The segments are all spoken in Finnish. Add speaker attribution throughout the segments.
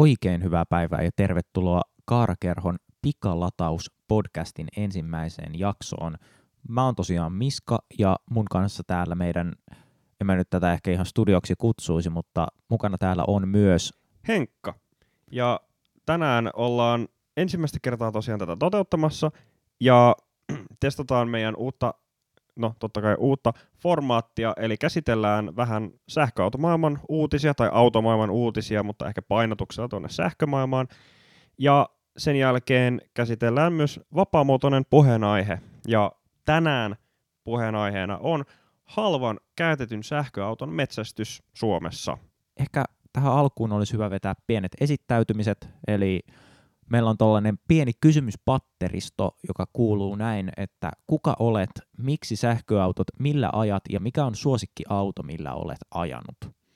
Speaker 1: Oikein hyvää päivää ja tervetuloa Kaarakerhon Pikalataus-podcastin ensimmäiseen jaksoon. Mä oon tosiaan Miska ja mun kanssa täällä en mä nyt tätä ehkä ihan studioksi kutsuisi, mutta mukana täällä on myös
Speaker 2: Henkka. Ja tänään ollaan ensimmäistä kertaa tosiaan tätä toteuttamassa ja testataan meidän uutta formaattia, eli käsitellään vähän sähköautomaailman uutisia tai automaailman uutisia, mutta ehkä painotuksella tuonne sähkömaailmaan. Ja sen jälkeen käsitellään myös vapaamuotoinen puheenaihe. Ja tänään puheenaiheena on halvan käytetyn sähköauton metsästys Suomessa.
Speaker 1: ehkä tähän alkuun olisi hyvä vetää pienet esittäytymiset, eli meillä on tollainen pieni kysymyspatteristo, joka kuuluu näin, että kuka olet, miksi sähköautot, millä ajat ja mikä on suosikkiauto, millä olet ajanut?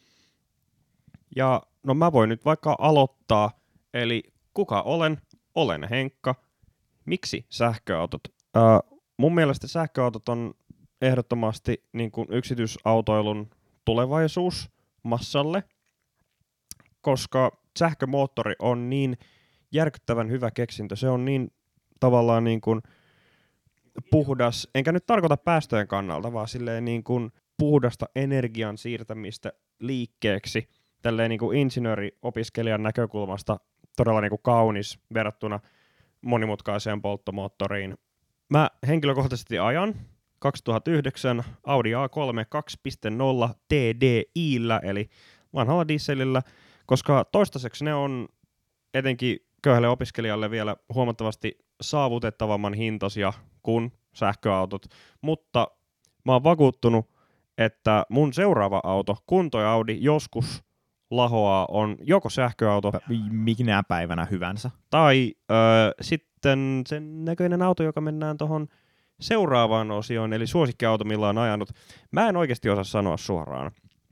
Speaker 2: Ja no mä voin nyt vaikka aloittaa, eli kuka olen? Olen Henkka. Miksi sähköautot? Mun mielestä sähköautot on ehdottomasti niin kuin yksityisautoilun tulevaisuus massalle, koska sähkömoottori on niin järkyttävän hyvä keksintö. Se on niin tavallaan niin kuin puhdas, enkä nyt tarkoita päästöjen kannalta, vaan silleen niin kuin puhdasta energian siirtämistä liikkeeksi. Tälleen niin kuin insinööriopiskelijan näkökulmasta todella niin kuin kaunis verrattuna monimutkaiseen polttomoottoriin. Mä henkilökohtaisesti ajan 2009 Audi A3 2.0 TDI:llä, eli vanhalla dieselillä, koska toistaiseksi ne on etenkin köyhälle opiskelijalle vielä huomattavasti saavutettavamman hintaisia kuin sähköautot, mutta mä oon vakuuttunut, että mun seuraava auto, kun toi Audi joskus lahoaa, on joko sähköauto
Speaker 1: Minä päivänä hyvänsä.
Speaker 2: tai sitten sen näköinen auto, joka mennään tuohon seuraavaan osioon, eli suosikkiauto, millä on ajanut. Mä en oikeasti osaa sanoa suoraan.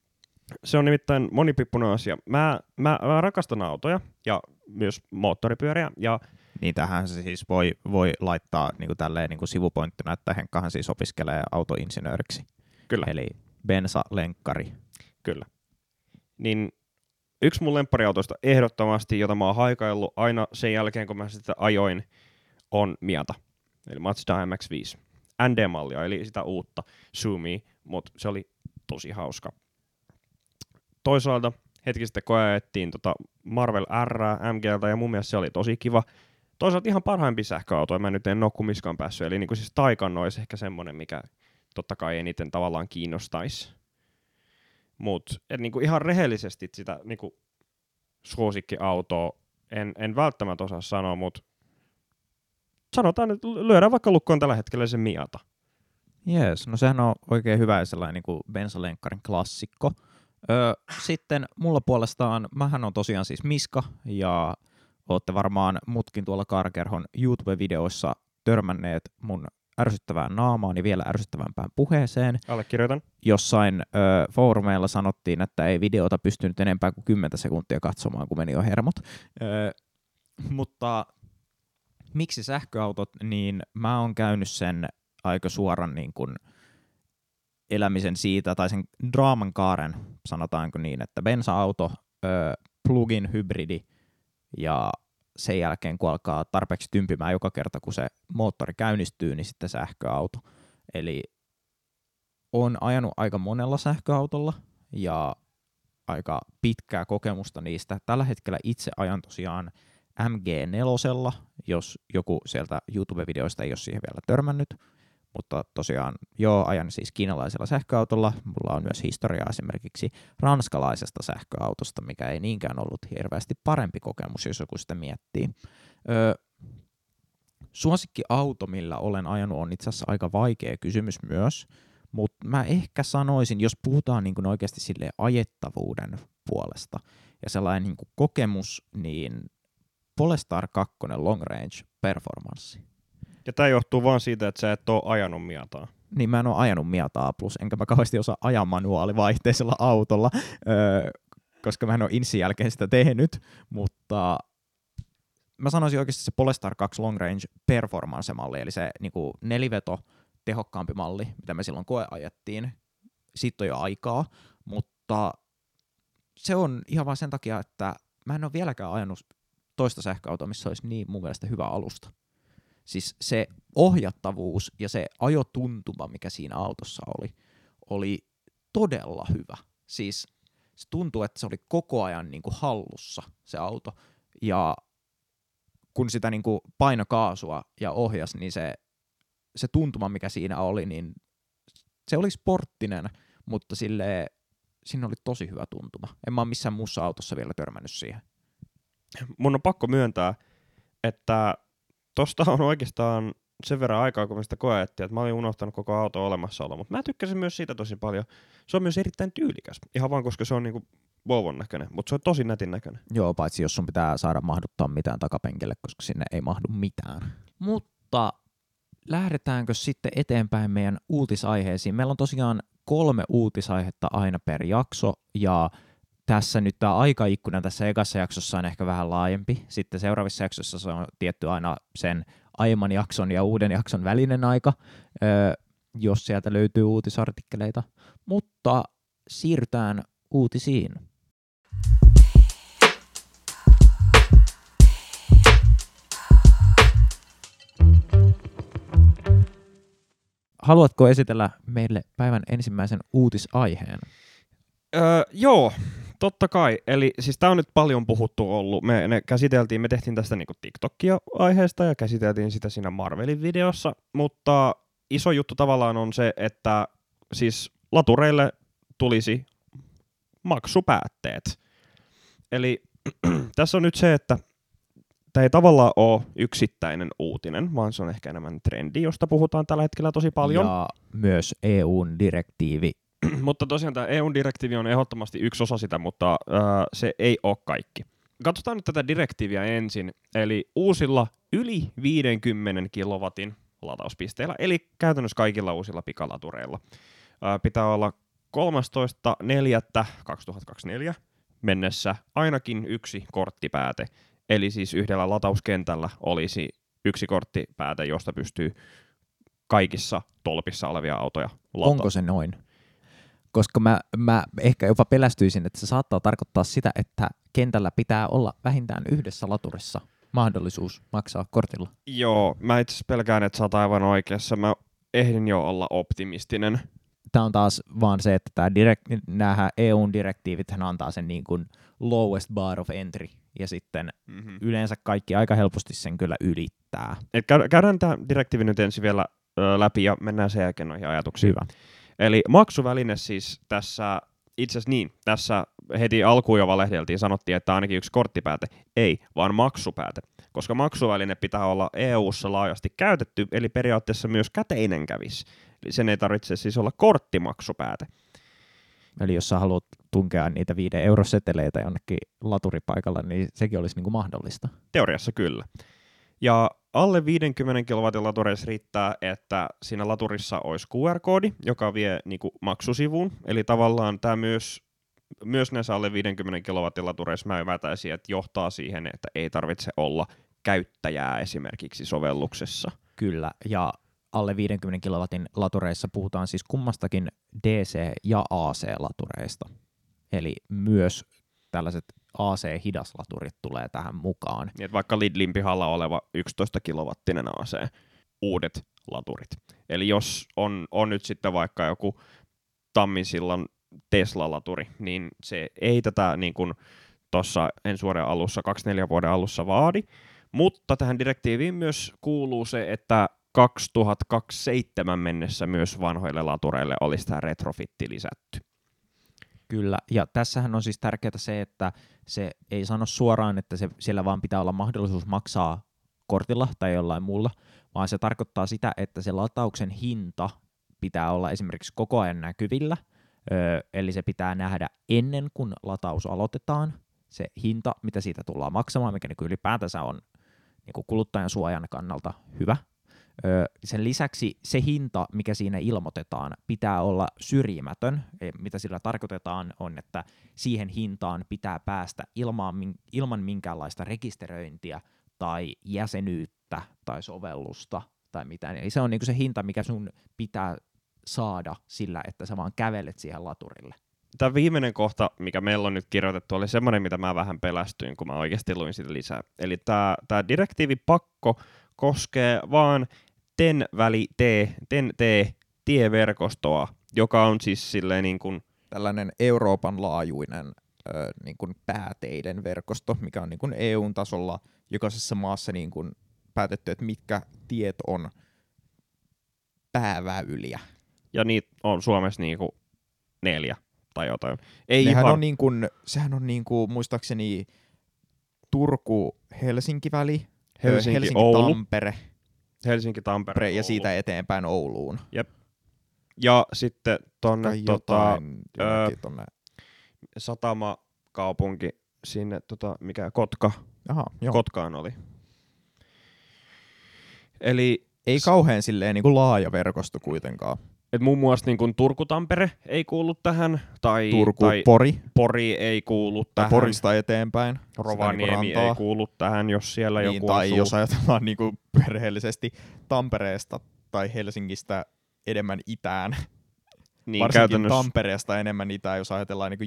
Speaker 2: Se on nimittäin monipippunen asia. Mä rakastan autoja ja myös moottoripyöriä. Ja
Speaker 1: Niin tähän se siis voi laittaa niinku tälleen niinku sivupointtina, että Henkkahan siis opiskelee autoinsinööriksi.
Speaker 2: kyllä,
Speaker 1: Eli bensalenkkari.
Speaker 2: kyllä. Niin yksi mun lemppariautoista ehdottomasti, jota mä oon haikaillut aina sen jälkeen, kun mä sitä ajoin, on Miata. Eli Mazda MX-5. ND-mallia, eli sitä uutta Sumia, mutta se oli tosi hauska. Toisaalta hetki sitten kun ajettiin Marvel R MG:ltä ja mun mielestä se oli tosi kiva. Toisaalta ihan parhaimpia sähköautoja mä nyt en ole kumminkaan päässyt. Eli niinku siis Taycan olisi ehkä semmonen, mikä totta kai eniten tavallaan kiinnostaisi. Mut niinku ihan rehellisesti sitä niinku suosikkiautoa en välttämättä osaa sanoa, mut sanotaan nyt, lyödään vaikka lukkoon tällä hetkellä se Miata.
Speaker 1: Jees, no sehän on oikein hyvä ja sellainen niin kuin bensalenkkarin klassikko. Sitten mulla puolestaan, mähän on tosiaan siis Miska, ja ootte varmaan mutkin tuolla Kaarakerhon YouTube-videoissa törmänneet mun ärsyttävään naamaan ja vielä ärsyttävämpään puheeseen.
Speaker 2: Allekirjoitan.
Speaker 1: Jossain foorumeilla sanottiin, että ei videota pystynyt enempää kuin 10 sekuntia katsomaan, kun meni jo hermot. Mutta miksi sähköautot, niin mä oon käynyt sen aika suoran niin kuin elämisen siitä, tai sen draaman kaaren, sanotaanko niin, että bensa-auto, plug-in hybridi, ja sen jälkeen kun alkaa tarpeeksi tympimään joka kerta, kun se moottori käynnistyy, niin sitten sähköauto. Eli on ajanut aika monella sähköautolla, ja aika pitkää kokemusta niistä. Tällä hetkellä itse ajan tosiaan MG4, jos joku sieltä YouTube-videoista ei ole siihen vielä törmännyt, mutta tosiaan ajan siis kiinalaisella sähköautolla. Mulla on myös historiaa esimerkiksi ranskalaisesta sähköautosta, mikä ei niinkään ollut hirveästi parempi kokemus, jos joku sitä miettii. Suosikkiauto, millä olen ajanut, on itse asiassa aika vaikea kysymys myös, mutta mä ehkä sanoisin, jos puhutaan niin kuin oikeasti silleen ajettavuuden puolesta ja sellainen niin kuin kokemus, niin Polestar 2 Long Range Performance.
Speaker 2: Ja tää johtuu vaan siitä, että sä et oo ajanut Miataa.
Speaker 1: Niin mä en oo ajanut Miataa plus, enkä mä kauheasti osaa ajaa manuaalivaihteisella autolla, koska mä en oo insin jälkeen sitä tehnyt, mutta mä sanoisin oikeasti se Polestar 2 Long Range Performance-malli, eli se niinku neliveto tehokkaampi malli, mitä me silloin koeajettiin. Siitä on jo aikaa, mutta se on ihan vaan sen takia, että mä en ole vieläkään ajanut toista sähköautoa, missä olisi niin mun mielestä hyvä alusta. Siis se ohjattavuus ja se ajotuntuma, mikä siinä autossa oli todella hyvä. Siis se tuntui, että se oli koko ajan niin kuin hallussa se auto. Ja kun sitä niin kuin paino kaasua ja ohjas, niin se tuntuma, mikä siinä oli, niin se oli sporttinen, mutta siinä oli tosi hyvä tuntuma. En mä ole missään muussa autossa vielä törmännyt siihen.
Speaker 2: Mun on pakko myöntää, että tosta on oikeastaan sen verran aikaa, kun me sitä koettiin, että mä olin unohtanut koko auto olemassaolo, mutta mä tykkäsin myös siitä tosi paljon. Se on myös erittäin tyylikäs, ihan vaan koska se on niinku Volvon näköinen, mutta se on tosi nätin näköinen.
Speaker 1: Joo, paitsi jos sun pitää saada mahduttaa mitään takapenkille, koska sinne ei mahdu mitään. Mutta lähdetäänkö sitten eteenpäin meidän uutisaiheisiin? Meillä on tosiaan 3 uutisaihetta aina per jakso, ja tässä nyt tämä aikaikkuna tässä ekassa jaksossa on ehkä vähän laajempi. Sitten seuraavissa jaksossa se on tietty aina sen aiemman jakson ja uuden jakson välinen aika, jos sieltä löytyy uutisartikkeleita. Mutta siirrytään uutisiin. Haluatko esitellä meille päivän ensimmäisen uutisaiheen?
Speaker 2: Joo, totta kai. Eli siis tää on nyt paljon puhuttu ollut. Me tehtiin tästä niinku TikTokia aiheesta ja käsiteltiin sitä siinä Marvelin videossa, mutta iso juttu tavallaan on se, että siis latureille tulisi maksupäätteet. Eli tässä on nyt se, että tämä ei tavallaan ole yksittäinen uutinen, vaan se on ehkä enemmän trendi, josta puhutaan tällä hetkellä tosi paljon.
Speaker 1: Ja myös EUn direktiivi.
Speaker 2: Mutta tosiaan tämä EUn direktiivi on ehdottomasti yksi osa sitä, mutta se ei ole kaikki. Katsotaan nyt tätä direktiiviä ensin. Eli uusilla yli 50 kilowatin latauspisteillä, eli käytännössä kaikilla uusilla pikalatureilla, pitää olla 13.4.2024 mennessä ainakin yksi korttipääte. Eli siis yhdellä latauskentällä olisi yksi korttipääte, josta pystyy kaikissa tolpissa olevia autoja lataamaan.
Speaker 1: Onko se noin? Koska mä ehkä jopa pelästyisin, että se saattaa tarkoittaa sitä, että kentällä pitää olla vähintään yhdessä laturissa mahdollisuus maksaa kortilla.
Speaker 2: Joo, mä itse asiassa pelkään, että sä oot aivan oikeassa. Mä ehdin jo olla optimistinen.
Speaker 1: Tämä on taas vaan se, että nämä EUn direktiivit antaa sen niin kuin lowest bar of entry, ja sitten yleensä kaikki aika helposti sen kyllä ylittää.
Speaker 2: Et käydään tämä direktiivi nyt ensin vielä läpi ja mennään sen jälkeen noihin ajatuksiin.
Speaker 1: Hyvä.
Speaker 2: Eli maksuväline siis tässä, itse asiassa niin, tässä heti alkuun jo valehdeltiin, sanottiin, että ainakin yksi korttipääte. Ei, vaan maksupääte, koska maksuväline pitää olla EU:ssa laajasti käytetty, eli periaatteessa myös käteinen kävisi. Eli sen ei tarvitse siis olla korttimaksupääte.
Speaker 1: Eli jos sä haluat tunkea niitä 5 euroseteleitä jonnekin laturipaikalla, niin sekin olisi niin kuin mahdollista.
Speaker 2: Teoriassa kyllä. Ja alle 50 kilowatin latureissa riittää, että siinä laturissa olisi QR-koodi, joka vie niinku maksusivuun. Eli tavallaan tämä myös näissä alle 50 kilowatin latureissa mä ymmärtäisin, että johtaa siihen, että ei tarvitse olla käyttäjää esimerkiksi sovelluksessa.
Speaker 1: Kyllä, ja alle 50 kilowatin latureissa puhutaan siis kummastakin DC- ja AC-latureista. Eli myös tällaiset AC-hidaslaturit tulee tähän mukaan.
Speaker 2: Niin, että vaikka Lidlin pihalla oleva 11 kilowattinen AC, uudet laturit. Eli jos on nyt sitten vaikka joku Tammisillan Tesla-laturi, niin se ei tätä niin kuin tuossa ensi vuoden alussa, 24 vuoden alussa vaadi, mutta tähän direktiiviin myös kuuluu se, että 2027 mennessä myös vanhoille latureille olisi tämä retrofitti lisätty.
Speaker 1: Kyllä, ja tässähän on siis tärkeää se, että se ei sano suoraan, että siellä vaan pitää olla mahdollisuus maksaa kortilla tai jollain muulla, vaan se tarkoittaa sitä, että se latauksen hinta pitää olla esimerkiksi koko ajan näkyvillä, eli se pitää nähdä ennen kuin lataus aloitetaan, se hinta, mitä siitä tullaan maksamaan, mikä niin ylipäätänsä on niin kuluttajan suojan kannalta hyvä. Sen lisäksi se hinta, mikä siinä ilmoitetaan, pitää olla syrjimätön. Mitä sillä tarkoitetaan on, että siihen hintaan pitää päästä ilman minkäänlaista rekisteröintiä tai jäsenyyttä tai sovellusta tai mitään. Eli se on niinku se hinta, mikä sun pitää saada sillä, että sä vaan kävelet siihen laturille.
Speaker 2: tämä viimeinen kohta, mikä meillä on nyt kirjoitettu, oli semmoinen, mitä mä vähän pelästyin, kun mä oikeasti luin sitä lisää. Eli tämä direktiivipakko koskee vaan TEN-T-tieverkostoa, joka on siis silleen niin kuin
Speaker 1: tällainen Euroopan laajuinen niin kuin pääteiden verkosto, mikä on niin kuin EUn tasolla jokaisessa maassa niin kuin päätetty, että mitkä tiet on pääväyliä.
Speaker 2: ja niitä on Suomessa niinku 4 tai jotain.
Speaker 1: Sehän on niin kuin muistaakseni Turku-Helsinki-väli,
Speaker 2: Helsinki-Oulu.
Speaker 1: Helsinki-Tampere,
Speaker 2: Helsinki-Tampere,
Speaker 1: ja siitä eteenpäin Ouluun.
Speaker 2: Jep. Ja sitten tonne
Speaker 1: tonne
Speaker 2: satamakaupunki sinne, mikä Kotka.
Speaker 1: Aha, joo.
Speaker 2: Kotkaan oli. Eli
Speaker 1: ei kauhean silleen niin kuin laaja verkosto kuitenkaan.
Speaker 2: Et muun muassa niin kuin Turku-Tampere ei kuulu tähän, tai Pori ei kuulu tähän.
Speaker 1: Porista eteenpäin.
Speaker 2: Rovaniemi niin ei kuulu tähän, jos siellä niin, joku
Speaker 1: tai
Speaker 2: asuu.
Speaker 1: jos ajatellaan niin kuin perheellisesti Tampereesta tai Helsingistä enemmän itään.
Speaker 2: Niin,
Speaker 1: varsinkin
Speaker 2: käytännössä
Speaker 1: Tampereesta enemmän itään, jos ajatellaan niin kuin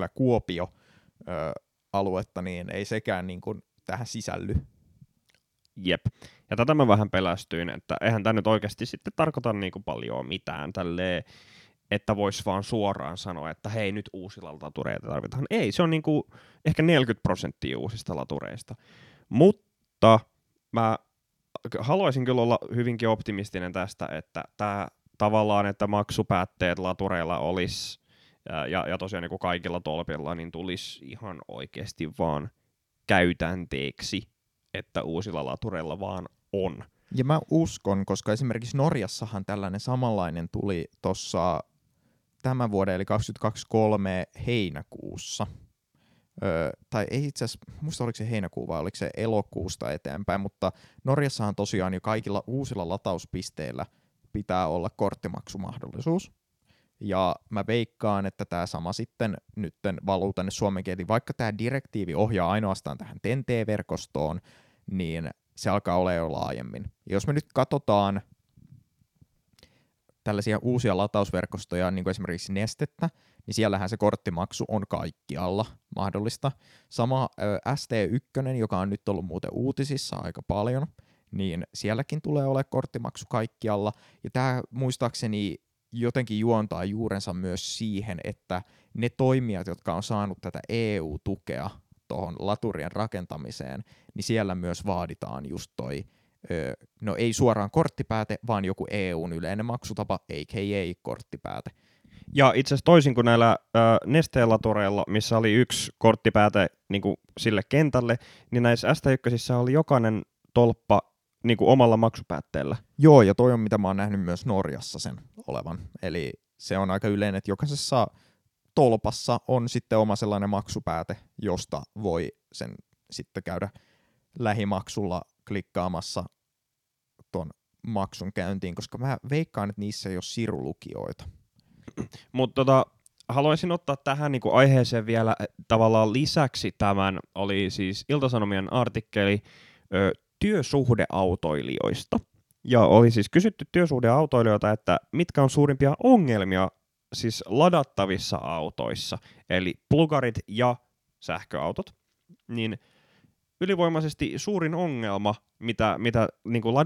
Speaker 1: Jyväskylä-Kuopio-aluetta, niin ei sekään niin kuin tähän sisälly.
Speaker 2: Jep. Ja tätä mä vähän pelästyin, että eihän tämä nyt oikeasti sitten tarkoita niinku paljon mitään tälleen, että vois vaan suoraan sanoa, että hei, nyt uusilla latureita tarvitaan. Ei, se on niinku ehkä 40% uusista latureista. Mutta mä haluaisin kyllä olla hyvinkin optimistinen tästä, että tämä tavallaan, että maksupäätteet latureilla olisi ja tosiaan niinku kaikilla tolpilla, niin tulisi ihan oikeasti vaan käytänteeksi, että uusilla latureilla vaan on.
Speaker 1: Ja mä uskon, koska esimerkiksi Norjassahan tällainen samanlainen tuli tuossa tämän vuoden, eli 2023 heinäkuussa. Tai ei itse asiassa, muista oliko se heinäkuu vai oliko se elokuusta eteenpäin, mutta Norjassahan tosiaan jo kaikilla uusilla latauspisteillä pitää olla korttimaksumahdollisuus. Ja mä veikkaan, että tämä sama sitten nytten valuu tänne suomen kieliin. Vaikka tämä direktiivi ohjaa ainoastaan tähän TEN-T-verkostoon, niin se alkaa olla jo laajemmin. Ja jos me nyt katsotaan tällaisia uusia latausverkostoja, niin kuin esimerkiksi Nestettä, niin siellähän se korttimaksu on kaikkialla mahdollista. Sama ST1, joka on nyt ollut muuten uutisissa aika paljon, niin sielläkin tulee olemaan korttimaksu kaikkialla. Ja tämä muistaakseni jotenkin juontaa juurensa myös siihen, että ne toimijat, jotka on saanut tätä EU-tukea tuohon laturien rakentamiseen, niin siellä myös vaaditaan just toi, no ei suoraan korttipääte, vaan joku EUn yleinen maksutapa, a.k.a. korttipääte.
Speaker 2: Ja itse asiassa toisin kuin näillä Nesteen latureilla, missä oli yksi korttipääte niin kuin sille kentälle, niin näissä ST1 oli jokainen tolppa niin kuin omalla maksupäätteellä.
Speaker 1: Joo, ja toi on mitä mä oon nähnyt myös Norjassa sen olevan. Eli se on aika yleinen, että jokaisessa tolpassa on sitten oma sellainen maksupääte, josta voi sen sitten käydä lähimaksulla klikkaamassa ton maksun käyntiin, koska mä veikkaan, että niissä ei ole sirulukijoita.
Speaker 2: Mutta haluaisin ottaa tähän niin kuin aiheeseen vielä tavallaan lisäksi tämän, oli siis Ilta-Sanomien artikkeli työsuhdeautoilijoista. Ja oli siis kysytty työsuhdeautoilijoilta, että mitkä on suurimpia ongelmia siis ladattavissa autoissa, eli plugarit ja sähköautot, niin ylivoimaisesti suurin ongelma, mitä niin kuin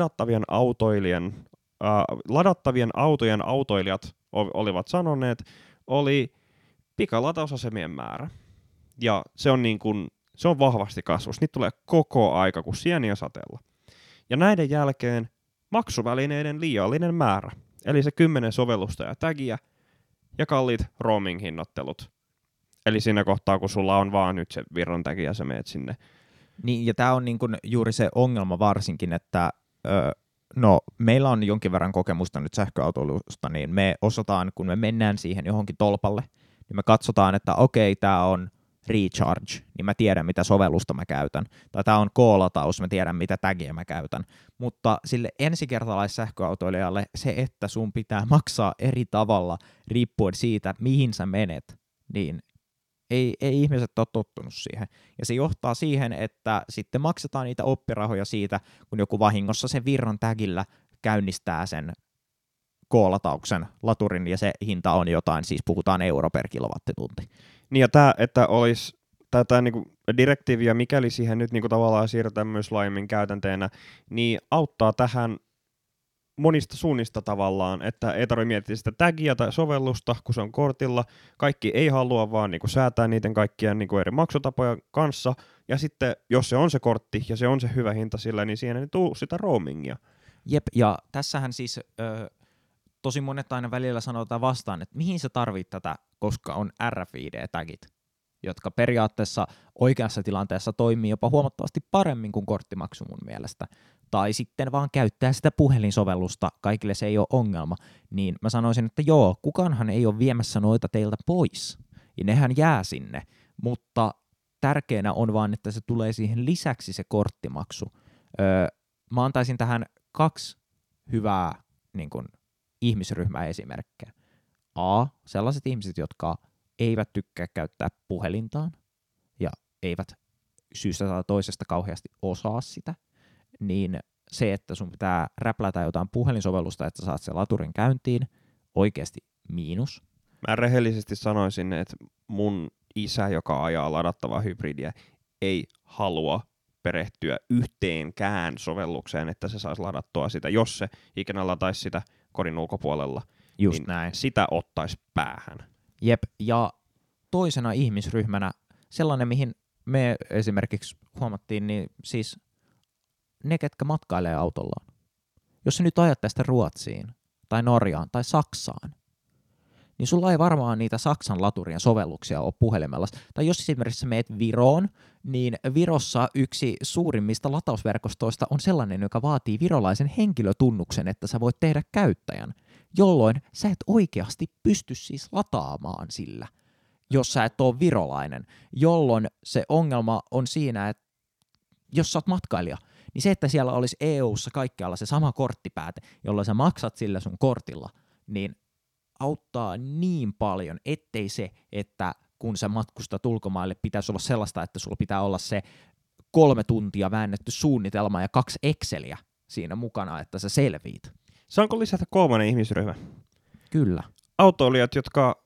Speaker 2: ladattavien autojen autoilijat olivat sanoneet, oli pikalatausasemien määrä. Ja se on, se on vahvasti kasvussa. Niitä tulee koko aika kuin sieniä sateella. Ja näiden jälkeen maksuvälineiden liiallinen määrä. Eli se 10 sovellusta ja tagia ja kalliit roaming-hinnoittelut. Eli siinä kohtaa, kun sulla on vaan nyt se Virron tagi ja sä meet sinne.
Speaker 1: Niin, ja tää on niin kun juuri se ongelma varsinkin, että meillä on jonkin verran kokemusta nyt sähköautoilusta, niin me osataan, kun me mennään siihen johonkin tolpalle, niin me katsotaan, että okei, tää on recharge, niin mä tiedän, mitä sovellusta mä käytän. Tai tää on K-lataus, mä tiedän, mitä tagia mä käytän. Mutta sille ensikertalaissähköautoilijalle se, että sun pitää maksaa eri tavalla riippuen siitä, mihin sä menet, niin ei ihmiset ole tottunut siihen. Ja se johtaa siihen, että sitten maksetaan niitä oppirahoja siitä, kun joku vahingossa sen Virron tagillä käynnistää sen K-latauksen laturin, ja se hinta on jotain, siis puhutaan euro per kilowattitunti.
Speaker 2: Niin ja tämä, että olisi tätä niinku direktiiviä, mikäli siihen nyt niinku tavallaan siirretään myös laajemmin käytänteenä, niin auttaa tähän monista suunnista tavallaan, että ei tarvitse miettiä sitä tagia tai sovellusta, kun se on kortilla. Kaikki ei halua vaan niinku säätää niiden kaikkien niinku eri maksutapojen kanssa. Ja sitten, jos se on se kortti ja se on se hyvä hinta sillä, niin siihen ei tule sitä roamingia.
Speaker 1: Jep, ja tässähän siis tosi monet aina välillä sanotaan vastaan, että mihin sä tarvit tätä, koska on RFID-tagit, jotka periaatteessa oikeassa tilanteessa toimii jopa huomattavasti paremmin kuin korttimaksu mun mielestä. Tai sitten vaan käyttää sitä puhelinsovellusta, kaikille se ei ole ongelma. Niin mä sanoisin, että joo, kukaanhan ei ole viemässä noita teiltä pois. Ja nehän jää sinne, mutta tärkeänä on vaan, että se tulee siihen lisäksi se korttimaksu. Mä antaisin tähän 2 hyvää niin kun, ihmisryhmäesimerkkejä. A, sellaiset ihmiset, jotka eivät tykkää käyttää puhelintaan ja eivät syystä tai toisesta kauheasti osaa sitä, niin se, että sun pitää räplätä jotain puhelinsovellusta, että saat sen laturin käyntiin, oikeasti miinus.
Speaker 2: Mä rehellisesti sanoisin, että mun isä, joka ajaa ladattavaa hybridiä, ei halua perehtyä yhteenkään sovellukseen, että se saisi ladattua sitä, jos se ikinä lataisi sitä kodin ulkopuolella.
Speaker 1: Just
Speaker 2: niin
Speaker 1: näin.
Speaker 2: Sitä ottaisi päähän.
Speaker 1: Jep, ja toisena ihmisryhmänä sellainen, mihin me esimerkiksi huomattiin, niin siis ne, ketkä matkailee autollaan. Jos sä nyt ajat tästä Ruotsiin, tai Norjaan, tai Saksaan, niin sulla ei varmaan niitä Saksan laturien sovelluksia ole puhelimella. Tai jos esimerkiksi meet Viroon, niin Virossa yksi suurimmista latausverkostoista on sellainen, joka vaatii virolaisen henkilötunnuksen, että sä voit tehdä käyttäjän, jolloin sä et oikeasti pysty siis lataamaan sillä, jos sä et ole virolainen, jolloin se ongelma on siinä, että jos sä oot matkailija, niin se, että siellä olisi EU:ssa kaikkialla se sama korttipääte, jolla sä maksat sillä sun kortilla, niin auttaa niin paljon, ettei se, että kun sä matkustat ulkomaille, pitäisi olla sellaista, että sulla pitää olla se 3 tuntia väännetty suunnitelma ja 2 Exceliä siinä mukana, että sä selviit.
Speaker 2: Saanko lisätä 3. ihmisryhmä?
Speaker 1: Kyllä.
Speaker 2: Autoilijat, jotka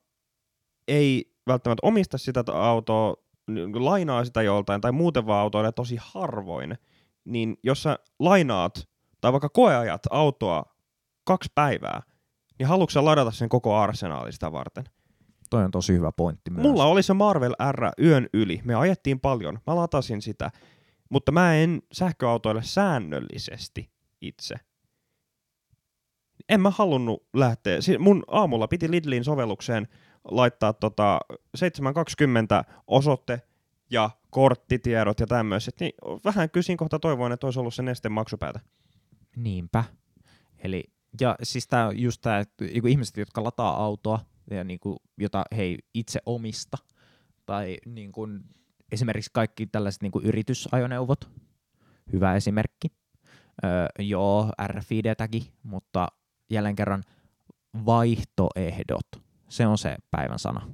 Speaker 2: ei välttämättä omista sitä autoa, lainaa sitä joltain tai muuten vaan autoilee tosi harvoin, niin jos sä lainaat tai vaikka koeajat autoa 2 päivää, niin haluatko sä ladata sen koko arsenaali sitä varten?
Speaker 1: Toi on tosi hyvä pointti myös.
Speaker 2: Mulla oli se Marvel R yön yli. Me ajettiin paljon. Mä latasin sitä. Mutta mä en sähköautoille säännöllisesti itse. En mä halunnut lähteä. Mun aamulla piti Lidlin sovellukseen laittaa 720 osoite ja korttitiedot ja tämmöiset. Niin vähän kysin kohta toivoin, että olisi ollut se Nesteen maksupäätä.
Speaker 1: Niinpä. Eli ja siis tää on just tää, että ihmiset, jotka lataa autoa, ja niinku, jota he ei itse omista, tai niinku, esimerkiksi kaikki tällaiset niinku yritysajoneuvot, hyvä esimerkki. Joo, RFID-tägi, mutta jälleen kerran vaihtoehdot, se on se päivän sana.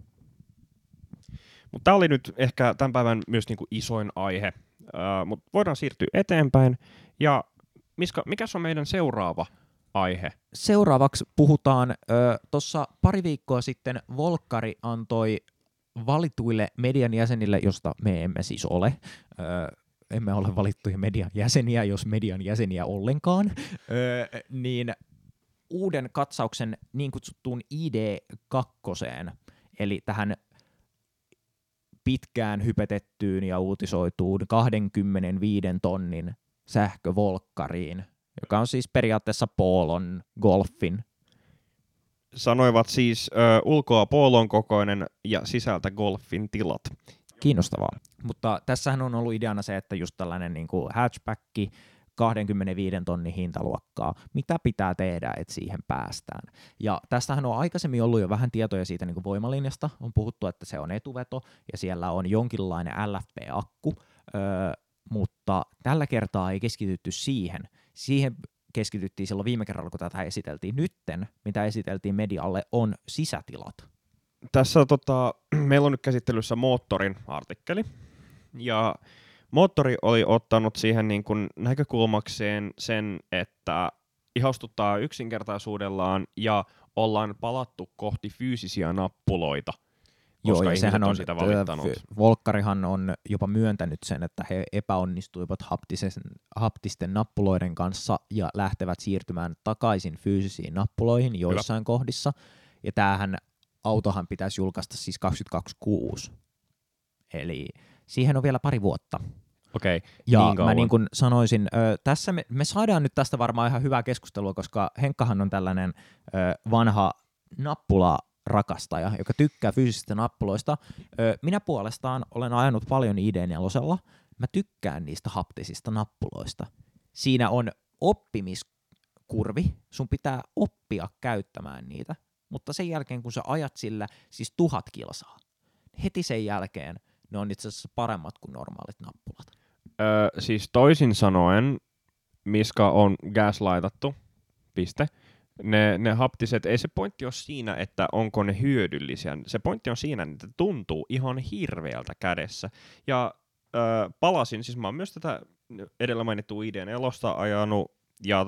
Speaker 2: Mutta tämä oli nyt ehkä tämän päivän myös niinku isoin aihe, mutta voidaan siirtyä eteenpäin. Ja mikä on meidän seuraava aihe?
Speaker 1: Seuraavaksi puhutaan, tuossa pari viikkoa sitten Volkkari antoi valituille median jäsenille, josta me emme siis ole, emme ole valittuja median jäseniä, jos median jäseniä ollenkaan, niin uuden katsauksen niin kutsuttuun ID2, eli tähän pitkään hypetettyyn ja uutisoituun 25 tonnin sähkövolkkariin, joka on siis periaatteessa Polon Golfin.
Speaker 2: Sanoivat siis ulkoa Polon kokoinen ja sisältä Golfin tilat.
Speaker 1: Kiinnostavaa. Mutta tässähän on ollut ideana se, että just tällainen niin kuin hatchbacki, 25 tonnin hintaluokkaa, mitä pitää tehdä, että siihen päästään. Ja tästähän on aikaisemmin ollut jo vähän tietoja siitä niin kuin voimalinjasta. On puhuttu, että se on etuveto ja siellä on jonkinlainen LFP-akku, mutta tällä kertaa ei keskitytty siihen. Siihen keskityttiin silloin viime kerralla, kun tätä esiteltiin. Nytten, mitä esiteltiin medialle, on sisätilat.
Speaker 2: Tässä meillä on nyt käsittelyssä Moottorin artikkeli, ja Moottori oli ottanut siihen niin kuin näkökulmakseen sen, että ihastuttaa yksinkertaisuudellaan ja ollaan palattu kohti fyysisiä nappuloita, koska
Speaker 1: ja
Speaker 2: ihmiset
Speaker 1: sehän
Speaker 2: on sitä valittanut.
Speaker 1: Volkkarihan on jopa myöntänyt sen, että he epäonnistuivat haptisten nappuloiden kanssa ja lähtevät siirtymään takaisin fyysisiin nappuloihin joissain kohdissa. Ja tämähän autohan pitäisi julkaista siis 2026. Eli siihen on vielä pari vuotta.
Speaker 2: Okei,
Speaker 1: ja
Speaker 2: niin kauan.
Speaker 1: mä niin kuin sanoisin, tässä me saadaan nyt tästä varmaan ihan hyvää keskustelua, koska Henkkahan on tällainen vanha nappula-rakastaja, joka tykkää fyysisistä nappuloista. Minä puolestaan olen ajanut paljon ID4. Mä tykkään niistä haptisista nappuloista. Siinä on oppimiskurvi, sun pitää oppia käyttämään niitä, mutta sen jälkeen kun sä ajat sillä siis 1000 kilsaa, heti sen jälkeen ne on itse asiassa paremmat kuin normaalit nappulat.
Speaker 2: Siis toisin sanoen, Miska on gaslaitattu, piste. Ne haptiset, ei se pointti ole siinä, että onko ne hyödyllisiä. Se pointti on siinä, että tuntuu ihan hirveältä kädessä. Ja palasin, siis mä oon myös tätä edellä mainittua ID4 ajanut, ja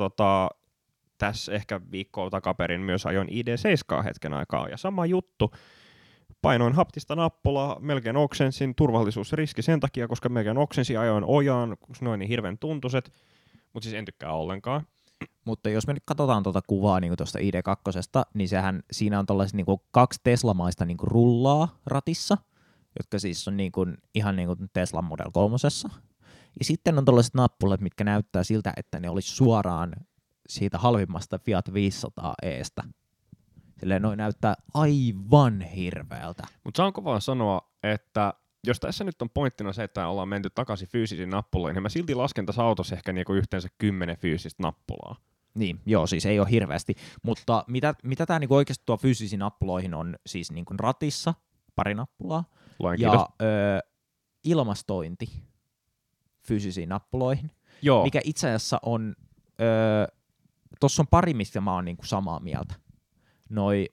Speaker 2: tässä ehkä viikkoa takaperin myös ajoin ID7 hetken aikaa, ja sama juttu. Painoin haptista nappulaa, melkein oksensin, turvallisuusriski sen takia, koska melkein oksensin, ajoin ojaan, koska ne on niin hirveän tuntuiset, mutta siis en tykkää ollenkaan.
Speaker 1: Mutta jos me nyt katsotaan tuota kuvaa niin tuosta ID2, niin siinä on tällaiset niin 2 Tesla-maista niin rullaa ratissa, jotka siis on niin kuin, ihan niin kuin Tesla Model 3. Ja sitten on tällaiset nappulat, mitkä näyttää siltä, että ne olisi suoraan siitä halvimmasta Fiat 500estä. Silleen noin näyttää aivan hirveältä.
Speaker 2: Mutta saanko vaan sanoa, että jos tässä nyt on pointtina se, että ollaan menty takaisin fyysisiin nappuloihin, niin mä silti lasken tässä autossa ehkä niinku yhteensä 10 fyysistä nappulaa.
Speaker 1: Niin, joo, siis ei ole hirveästi. Mutta mitä tämä niinku oikeasti tuo fyysisiin nappuloihin on siis niinku ratissa, pari nappulaa, ja ilmastointi fyysisiin nappuloihin,
Speaker 2: joo.
Speaker 1: Mikä itse asiassa on, tuossa on pari, mistä mä oon niinku samaa mieltä. Noi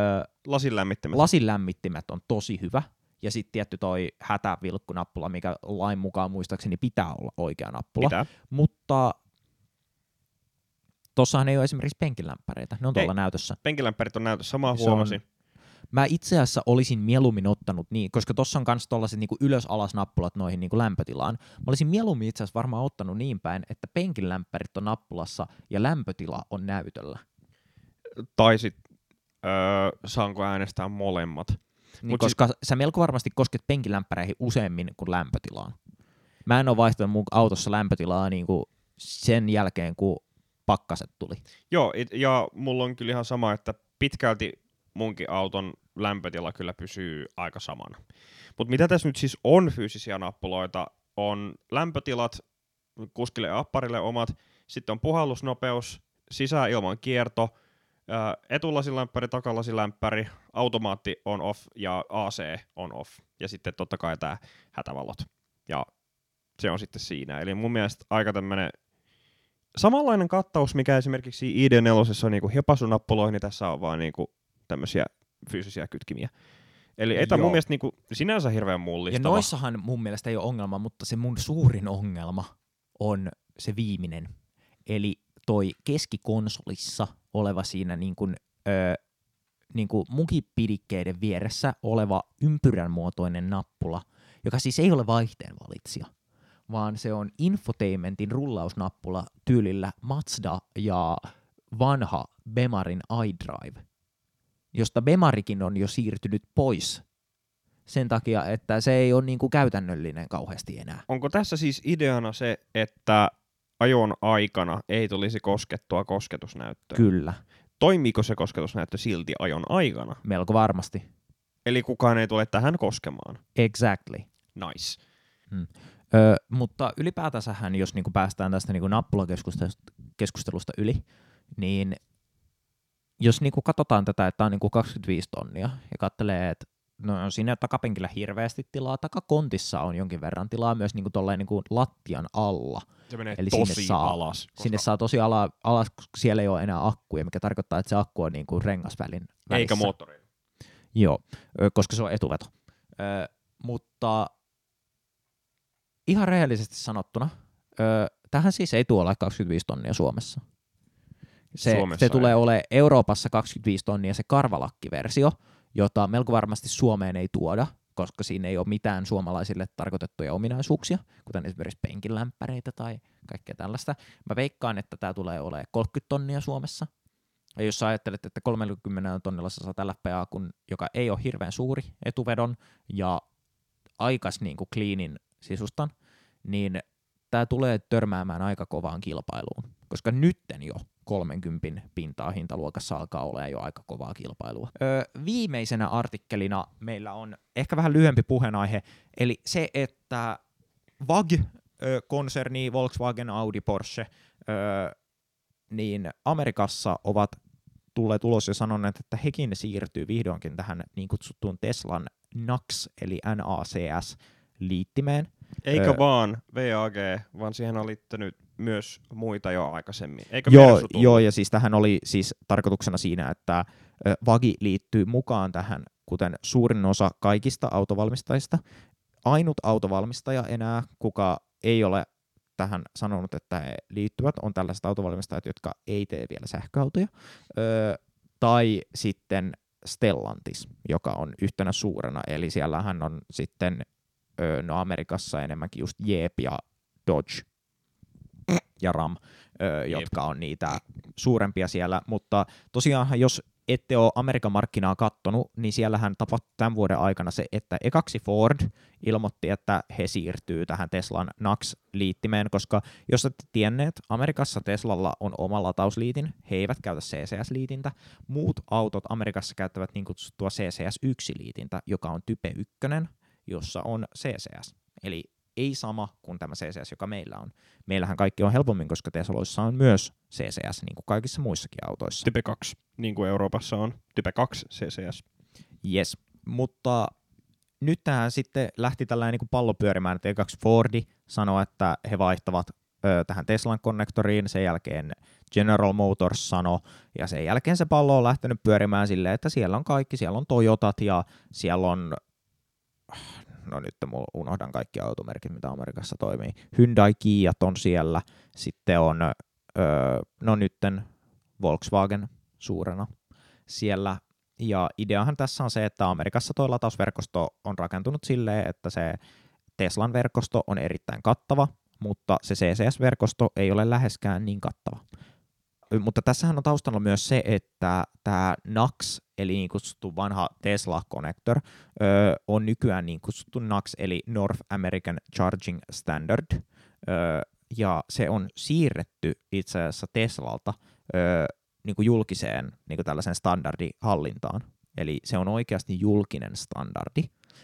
Speaker 1: lasin lämmittimet on tosi hyvä. Ja sitten tietty toi hätävilkkunappula, mikä lain mukaan muistaakseni pitää olla oikea nappula.
Speaker 2: Pitää.
Speaker 1: Mutta tossahan ei ole esimerkiksi penkilämpäreitä. Ne on tuolla näytössä.
Speaker 2: Penkilämpärit on näytössä, samaa huomasin.
Speaker 1: Mä itse asiassa olisin mieluummin ottanut niin, koska tossa on kans tollaset niinku ylös-alas nappulat noihin niinku lämpötilaan. Mä olisin mieluummin itse asiassa varmaan ottanut niin päin, että penkilämpärit on nappulassa ja lämpötila on näytöllä.
Speaker 2: Tai sit saanko äänestää molemmat.
Speaker 1: Niin, koska sä melko varmasti kosket penkilämpäreihin useammin kuin lämpötilaan. Mä en ole vaihtanut mun autossa lämpötilaa niinku sen jälkeen, kun pakkaset tuli.
Speaker 2: Joo, ja mulla on kyllä ihan sama, että pitkälti munkin auton lämpötila kyllä pysyy aika samana. Mutta mitä tässä nyt siis on fyysisiä nappuloita, on lämpötilat, kuskille ja apparille omat, sitten on puhallusnopeus, sisäilman kierto, etulasilämppäri, takalasilämppäri, automaatti on off ja AC on off. Ja sitten totta kai tää hätävalot. Ja se on sitten siinä. Eli mun mielestä aika tämmönen samanlainen kattaus, mikä esimerkiksi ID4 on niinku hepasunappuloihin, niin tässä on vaan niinku tämmöisiä fyysisiä kytkimiä. Eli ei tämä mun mielestä niinku sinänsä hirveän mullistava.
Speaker 1: Ja noissahan mun mielestä ei ole ongelma, mutta se mun suurin ongelma on se viimeinen. Eli toi keskikonsolissa oleva siinä niinku mukipidikkeiden vieressä oleva ympyrän muotoinen nappula, joka siis ei ole vaihteen-valitsija, vaan se on infotainmentin rullausnappula tyylillä Mazda ja vanha Bemarin iDrive, josta Bemarikin on jo siirtynyt pois sen takia, että se ei ole niinku käytännöllinen kauheasti enää.
Speaker 2: Onko tässä siis ideana se, että ajon aikana ei tulisi koskettua kosketusnäyttöä?
Speaker 1: Kyllä.
Speaker 2: Toimiiko se kosketusnäyttö silti ajon aikana?
Speaker 1: Melko varmasti.
Speaker 2: Eli kukaan ei tule tähän koskemaan?
Speaker 1: Exactly.
Speaker 2: Nice.
Speaker 1: Mutta ylipäätänsähän, jos niinku päästään tästä niinku nappulakeskustelusta yli, niin jos niinku katsotaan tätä, että tämä on niinku 25 tonnia ja katselee, että no siinä takapenkillä hirveästi tilaa, takakontissa on jonkin verran tilaa myös niinku tolleen niinku lattian alla.
Speaker 2: Se menee
Speaker 1: eli
Speaker 2: tosi alas.
Speaker 1: Sinne saa tosi alas, koska siellä ei ole enää akkuja, mikä tarkoittaa, että se akku on niinku rengasvälin välissä.
Speaker 2: Eikä moottori.
Speaker 1: Joo, koska se on etuveto. Mutta ihan rehellisesti sanottuna, tähän siis ei tuolla 25 tonnia Suomessa.
Speaker 2: Suomessa
Speaker 1: se tulee olemaan Euroopassa 25 tonnia se karvalakkiversio, jota melko varmasti Suomeen ei tuoda, koska siinä ei ole mitään suomalaisille tarkoitettuja ominaisuuksia, kuten esimerkiksi penkinlämpäreitä tai kaikkea tällaista. Mä veikkaan, että tämä tulee olemaan 30 tonnia Suomessa. Ja jos sä ajattelet, että 30 tonnilla sä saat LFP-akun, joka ei ole hirveän suuri etuvedon ja aikas niin kuin cleanin sisustan, niin tämä tulee törmäämään aika kovaan kilpailuun, koska nytten jo 30 pintaa hintaluokassa alkaa olla jo aika kovaa kilpailua. Viimeisenä artikkelina meillä on ehkä vähän lyhyempi puheenaihe, eli se, että VAG-konserni, Volkswagen, Audi, Porsche, niin Amerikassa ovat tulleet ulos ja sanoneet, että hekin siirtyy vihdoinkin tähän niin kutsuttuun Teslan NACS, eli NACS-liittimeen.
Speaker 2: Eikä vaan VAG, vaan siihen on liittynyt myös muita jo aikaisemmin. Eikö
Speaker 1: Joo, ja siis tähän oli siis tarkoituksena siinä, että VAGI liittyy mukaan tähän, kuten suurin osa kaikista autovalmistajista. Ainut autovalmistaja enää, kuka ei ole tähän sanonut, että he liittyvät, on tällaiset autovalmistajat, jotka ei tee vielä sähköautoja, tai sitten Stellantis, joka on yhtenä suurena, eli siellähän on sitten Amerikassa enemmänkin just Jeep ja Dodge ja Ram, jotka on niitä suurempia siellä, mutta tosiaan jos ette ole Amerikan markkinaa kattonut, niin siellähän tapahtui tämän vuoden aikana se, että ekaksi Ford ilmoitti, että he siirtyy tähän Teslan NACS-liittimeen, koska jos ette tienneet, Amerikassa Teslalla on oma latausliitin, he eivät käytä CCS-liitintä, muut autot Amerikassa käyttävät niin kutsuttua CCS1-liitintä, joka on type 1, jossa on CCS, eli ei sama kuin tämä CCS, joka meillä on. Meillähän kaikki on helpommin, koska Tesloissa on myös CCS, niin kuin kaikissa muissakin autoissa.
Speaker 2: Type 2, niin kuin Euroopassa on Type 2 CCS.
Speaker 1: Yes, mutta nyt tähän sitten lähti tällainen niin kuin pallo pyörimään, että ekaksi Fordi sanoi, että he vaihtavat tähän Teslan konnektoriin, sen jälkeen General Motors sanoi, ja sen jälkeen se pallo on lähtenyt pyörimään silleen, että siellä on kaikki, siellä on Toyotat ja siellä on no nyt unohdan kaikki automerkit, mitä Amerikassa toimii. Hyundai, Kiat on siellä, sitten on no nytten Volkswagen suurena siellä, ja ideahan tässä on se, että Amerikassa tuo latausverkosto on rakentunut silleen, että se Teslan verkosto on erittäin kattava, mutta se CCS-verkosto ei ole läheskään niin kattava. Mutta tässähän on taustalla myös se, että tämä NACS, eli niin kutsuttu vanha Tesla Connector, on nykyään niin kutsuttu NACS, eli North American Charging Standard, ja se on siirretty itse asiassa Teslalta niin kuin julkiseen niin kuin tällaisen standardihallintaan. Eli se on oikeasti julkinen standardi.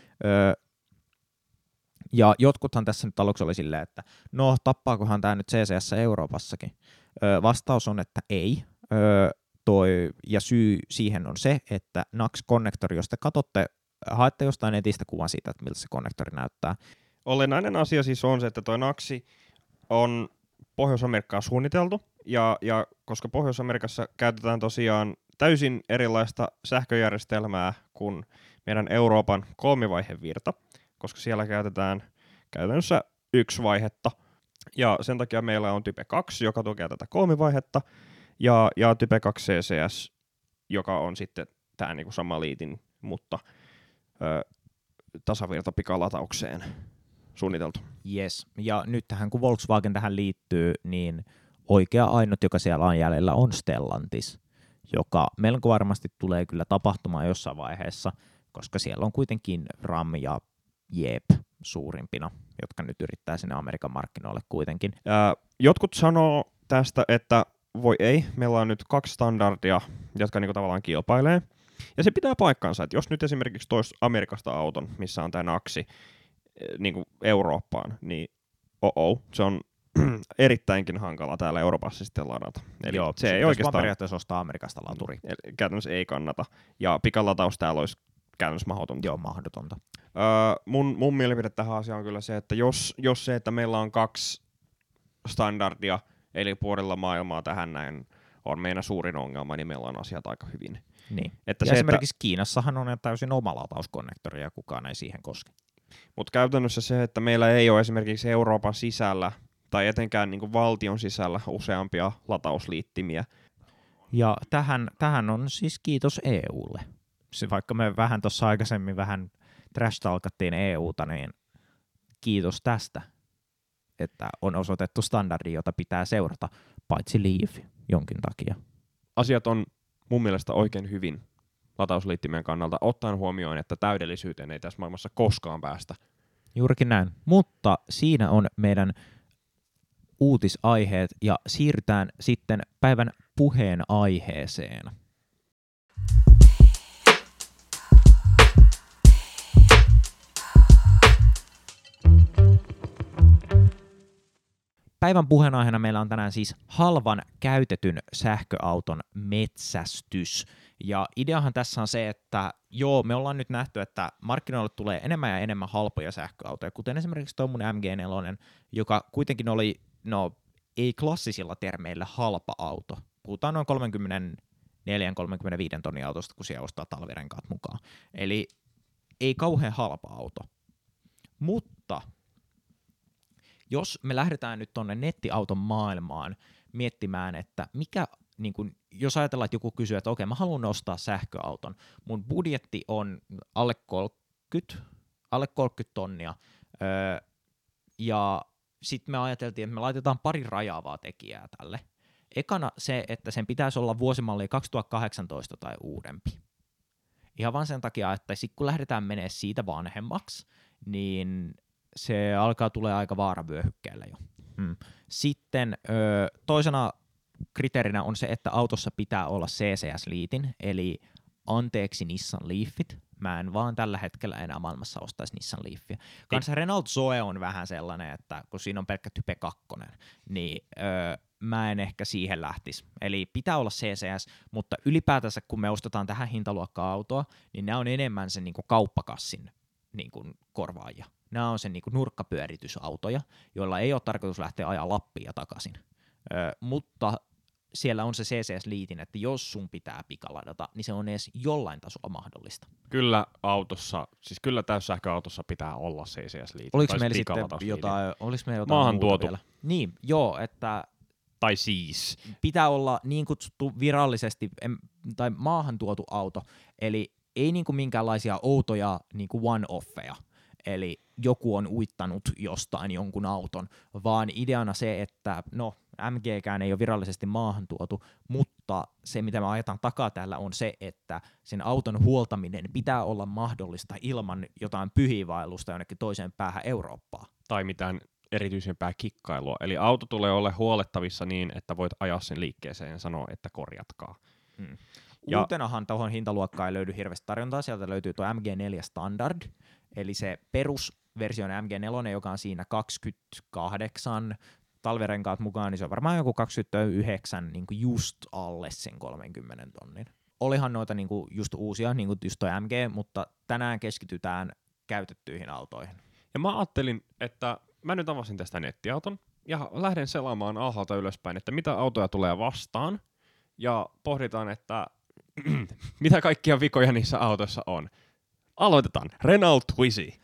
Speaker 1: Ja jotkuthan tässä nyt aluksi oli silleen, että no tappaakohan tämä nyt CCS Euroopassakin. Vastaus on, että ei. Ja syy siihen on se, että NACS-konnektori, jos te katsotte, haette jostain netistä kuvan siitä, että miltä se konnektori näyttää.
Speaker 2: Olennainen asia siis on se, että tuo NACS on Pohjois-Amerikkaan suunniteltu, ja koska Pohjois-Amerikassa käytetään tosiaan täysin erilaista sähköjärjestelmää kuin meidän Euroopan kolmivaihevirta, koska siellä käytetään käytännössä yksi vaihetta, ja sen takia meillä on Type 2, joka tukee tätä kolmivaihetta, ja Type 2 CCS, joka on sitten tämä niinku sama liitin, mutta tasavirta pikalataukseen suunniteltu.
Speaker 1: Yes, ja nyt tähän kun Volkswagen tähän liittyy, niin oikea ainut, joka siellä on jäljellä, on Stellantis, joka melko varmasti tulee kyllä tapahtumaan jossain vaiheessa, koska siellä on kuitenkin Ram ja Jeep suurimpina, jotka nyt yrittää sinne Amerikan markkinoille kuitenkin.
Speaker 2: Jotkut sanoo tästä, että voi ei, meillä on nyt 2 standardia, jotka niinku tavallaan kilpailee. Ja se pitää paikkansa, että jos nyt esimerkiksi tois Amerikasta auton, missä on tämä NACS niinku Eurooppaan, niin se on erittäinkin hankala täällä Euroopassa sitten ladata. Eli
Speaker 1: joo,
Speaker 2: se ei oikeastaan
Speaker 1: periaatteessa ostaa Amerikasta laturi.
Speaker 2: Käytännössä ei kannata. Ja pikalataus täällä olisi käytännössä mahdotonta.
Speaker 1: Joo, mahdotonta.
Speaker 2: Mun mielipide tähän asiaan on kyllä se, että jos se, että meillä on 2 standardia, eli puolella maailmaa tähän näin, on meidän suurin ongelma, niin meillä on asiat aika hyvin.
Speaker 1: Niin. Että ja esimerkiksi Kiinassahan on täysin oma latauskonnektori ja kukaan ei siihen koske.
Speaker 2: Mutta käytännössä se, että meillä ei ole esimerkiksi Euroopan sisällä tai etenkään niin kuin valtion sisällä useampia latausliittimiä,
Speaker 1: Ja tähän on siis kiitos EUlle. Se, vaikka me vähän tuossa aikaisemmin vähän trash-talkattiin EUta, niin kiitos tästä, että on osoitettu standardi, jota pitää seurata, paitsi Leaf jonkin takia.
Speaker 2: Asiat on mun mielestä oikein hyvin latausliittimien kannalta, ottaen huomioon, että täydellisyyteen ei tässä maailmassa koskaan päästä.
Speaker 1: Juurikin näin. Mutta siinä on meidän uutisaiheet ja siirrytään sitten päivän puheen aiheeseen. Päivän puheenaiheena meillä on tänään siis halvan käytetyn sähköauton metsästys. Ja ideahan tässä on se, että me ollaan nyt nähty, että markkinoille tulee enemmän ja enemmän halpoja sähköautoja, kuten esimerkiksi tuo mun MG4, joka kuitenkin oli, ei klassisilla termeillä halpa auto. Puhutaan noin 34-35 tonnin autosta, kun siellä ostaa talvirenkaat mukaan. Eli ei kauhean halpa auto. Mutta jos me lähdetään nyt tuonne nettiauton maailmaan miettimään, että mikä, niin kun, jos ajatellaan, että joku kysyy, että okei, mä haluan ostaa sähköauton, mun budjetti on alle 30 tonnia, ja sitten me ajateltiin, että me laitetaan pari rajaavaa tekijää tälle. Ekana se, että sen pitäisi olla vuosimalli 2018 tai uudempi. Ihan vaan sen takia, että sit kun lähdetään menee siitä vanhemmaksi, niin se alkaa tulee aika vaaravyöhykkeelle jo. Sitten toisena kriteerinä on se, että autossa pitää olla CCS-liitin, eli anteeksi Nissan Leafit. Mä en vaan tällä hetkellä enää maailmassa ostaisi Nissan Leafia. Kanssa Renault Zoe on vähän sellainen, että kun siinä on pelkkä Type 2, niin mä en ehkä siihen lähtisi. Eli pitää olla CCS, mutta ylipäätänsä kun me ostetaan tähän hintaluokka-autoa, niin nämä on enemmän sen niin kuin kauppakassin niin kuin korvaajia. Nämä on sen niin kuin nurkkapyöritysautoja, joilla ei ole tarkoitus lähteä ajaa Lappia ja takaisin. Mutta siellä on se CCS-liitin, että jos sun pitää pikaladata, niin se on edes jollain tasolla mahdollista.
Speaker 2: Kyllä autossa, siis kyllä täyssähköautossa pitää olla CCS-liitin.
Speaker 1: Oliko meillä sitten jotain
Speaker 2: maahantuotu
Speaker 1: vielä? Niin, joo, että
Speaker 2: tai siis
Speaker 1: pitää olla niin kutsuttu virallisesti tai maahantuotu auto, eli ei niinku minkäänlaisia outoja niinku one-offeja, eli joku on uittanut jostain jonkun auton, vaan ideana se, että MGkään ei ole virallisesti maahantuotu, mutta se mitä me ajetaan takaa täällä on se, että sen auton huoltaminen pitää olla mahdollista ilman jotain pyhiinvaellusta jonnekin toiseen päähän Eurooppaa.
Speaker 2: Tai mitään erityisempää kikkailua. Eli auto tulee olla huolettavissa niin, että voit ajaa sen liikkeeseen ja sanoa, että korjatkaa.
Speaker 1: Uutenahan tuohon hintaluokkaan ei löydy hirveästi tarjontaa. Sieltä löytyy tuo MG4 Standard, eli se perusversio MG4, joka on siinä 28 talvirenkaat mukaan, niin se on varmaan joku 29 niin kuin just alle sen 30 tonnin. Olihan noita niin kuin just uusia, niin kuin just toi MG, mutta tänään keskitytään käytettyihin autoihin.
Speaker 2: Ja mä ajattelin, että mä nyt avasin tästä nettiauton ja lähden selaamaan alhaalta ylöspäin, että mitä autoja tulee vastaan ja pohditaan, että mitä kaikkia vikoja niissä autoissa on. Aloitetaan. Renault Twizy.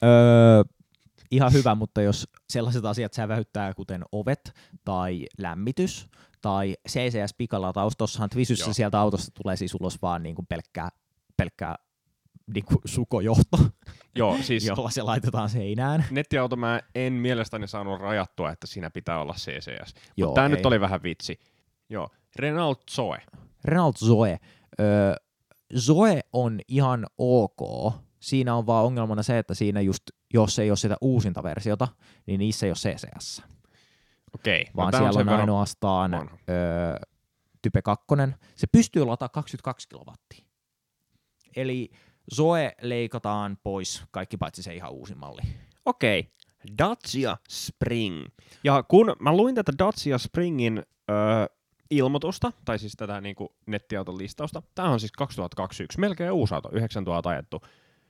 Speaker 1: Ihan hyvä, mutta jos sellaiset asiat säväyttää, kuten ovet tai lämmitys tai CCS-pikalataus, tossahan Twizyssä sieltä autosta tulee siis ulos vaan niin kuin pelkkää niin kuin sukojohto,
Speaker 2: Joo, siis
Speaker 1: jolla se laitetaan seinään.
Speaker 2: Nettiauto mä en mielestäni saanut rajattua, että siinä pitää olla CCS.
Speaker 1: Joo,
Speaker 2: mutta tää nyt oli vähän vitsi. Joo, Renault Zoe.
Speaker 1: Renault Zoe. Zoe on ihan ok. Siinä on vaan ongelmana se, että siinä just, jos ei ole sitä uusinta versiota, niin niissä ei ole CCS.
Speaker 2: Okei.
Speaker 1: Vaan siellä on ainoastaan Type 2. Se pystyy lataamaan 22 kilowattia. Eli Zoe leikataan pois, kaikki paitsi se ihan uusi malli.
Speaker 2: Okei. Dacia Spring. Ja kun mä luin tätä Dacia Springin ilmoitusta, tai siis tätä niinku nettiauton listausta, tää on siis 2021, melkein uusi auto, 9000 ajettu.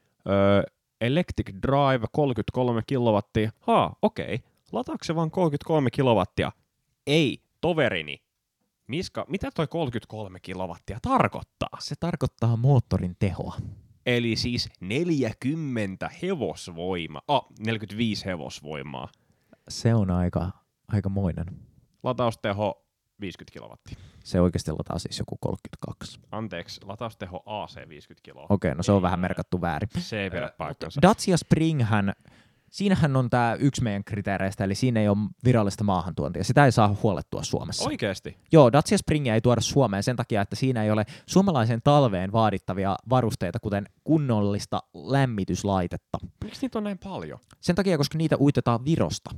Speaker 2: Electric Drive, 33 kilowattia. Okei. Lataako se vaan 33 kilowattia? Ei, toverini. Miska, mitä toi 33 kilowattia tarkoittaa?
Speaker 1: Se tarkoittaa moottorin tehoa.
Speaker 2: Eli siis 40 hevosvoimaa. 45 hevosvoimaa.
Speaker 1: Se on aikamoinen.
Speaker 2: Latausteho 50 kilowattia.
Speaker 1: Se oikeasti lataa siis joku 32.
Speaker 2: Anteeksi, latausteho AC 50 kiloa.
Speaker 1: Okei, no se on vähän merkattu väärin.
Speaker 2: Se ei pidä paikkansa.
Speaker 1: Dacia Springhän, siinähän on tämä yksi meidän kriteereistä, eli siinä ei ole virallista maahantuontia. Sitä ei saa huolettua Suomessa.
Speaker 2: Oikeesti?
Speaker 1: Joo, Dacia Springia ei tuoda Suomeen sen takia, että siinä ei ole suomalaisen talveen vaadittavia varusteita, kuten kunnollista lämmityslaitetta.
Speaker 2: Miksi niitä on näin paljon?
Speaker 1: Sen takia, koska niitä uitetaan Virosta.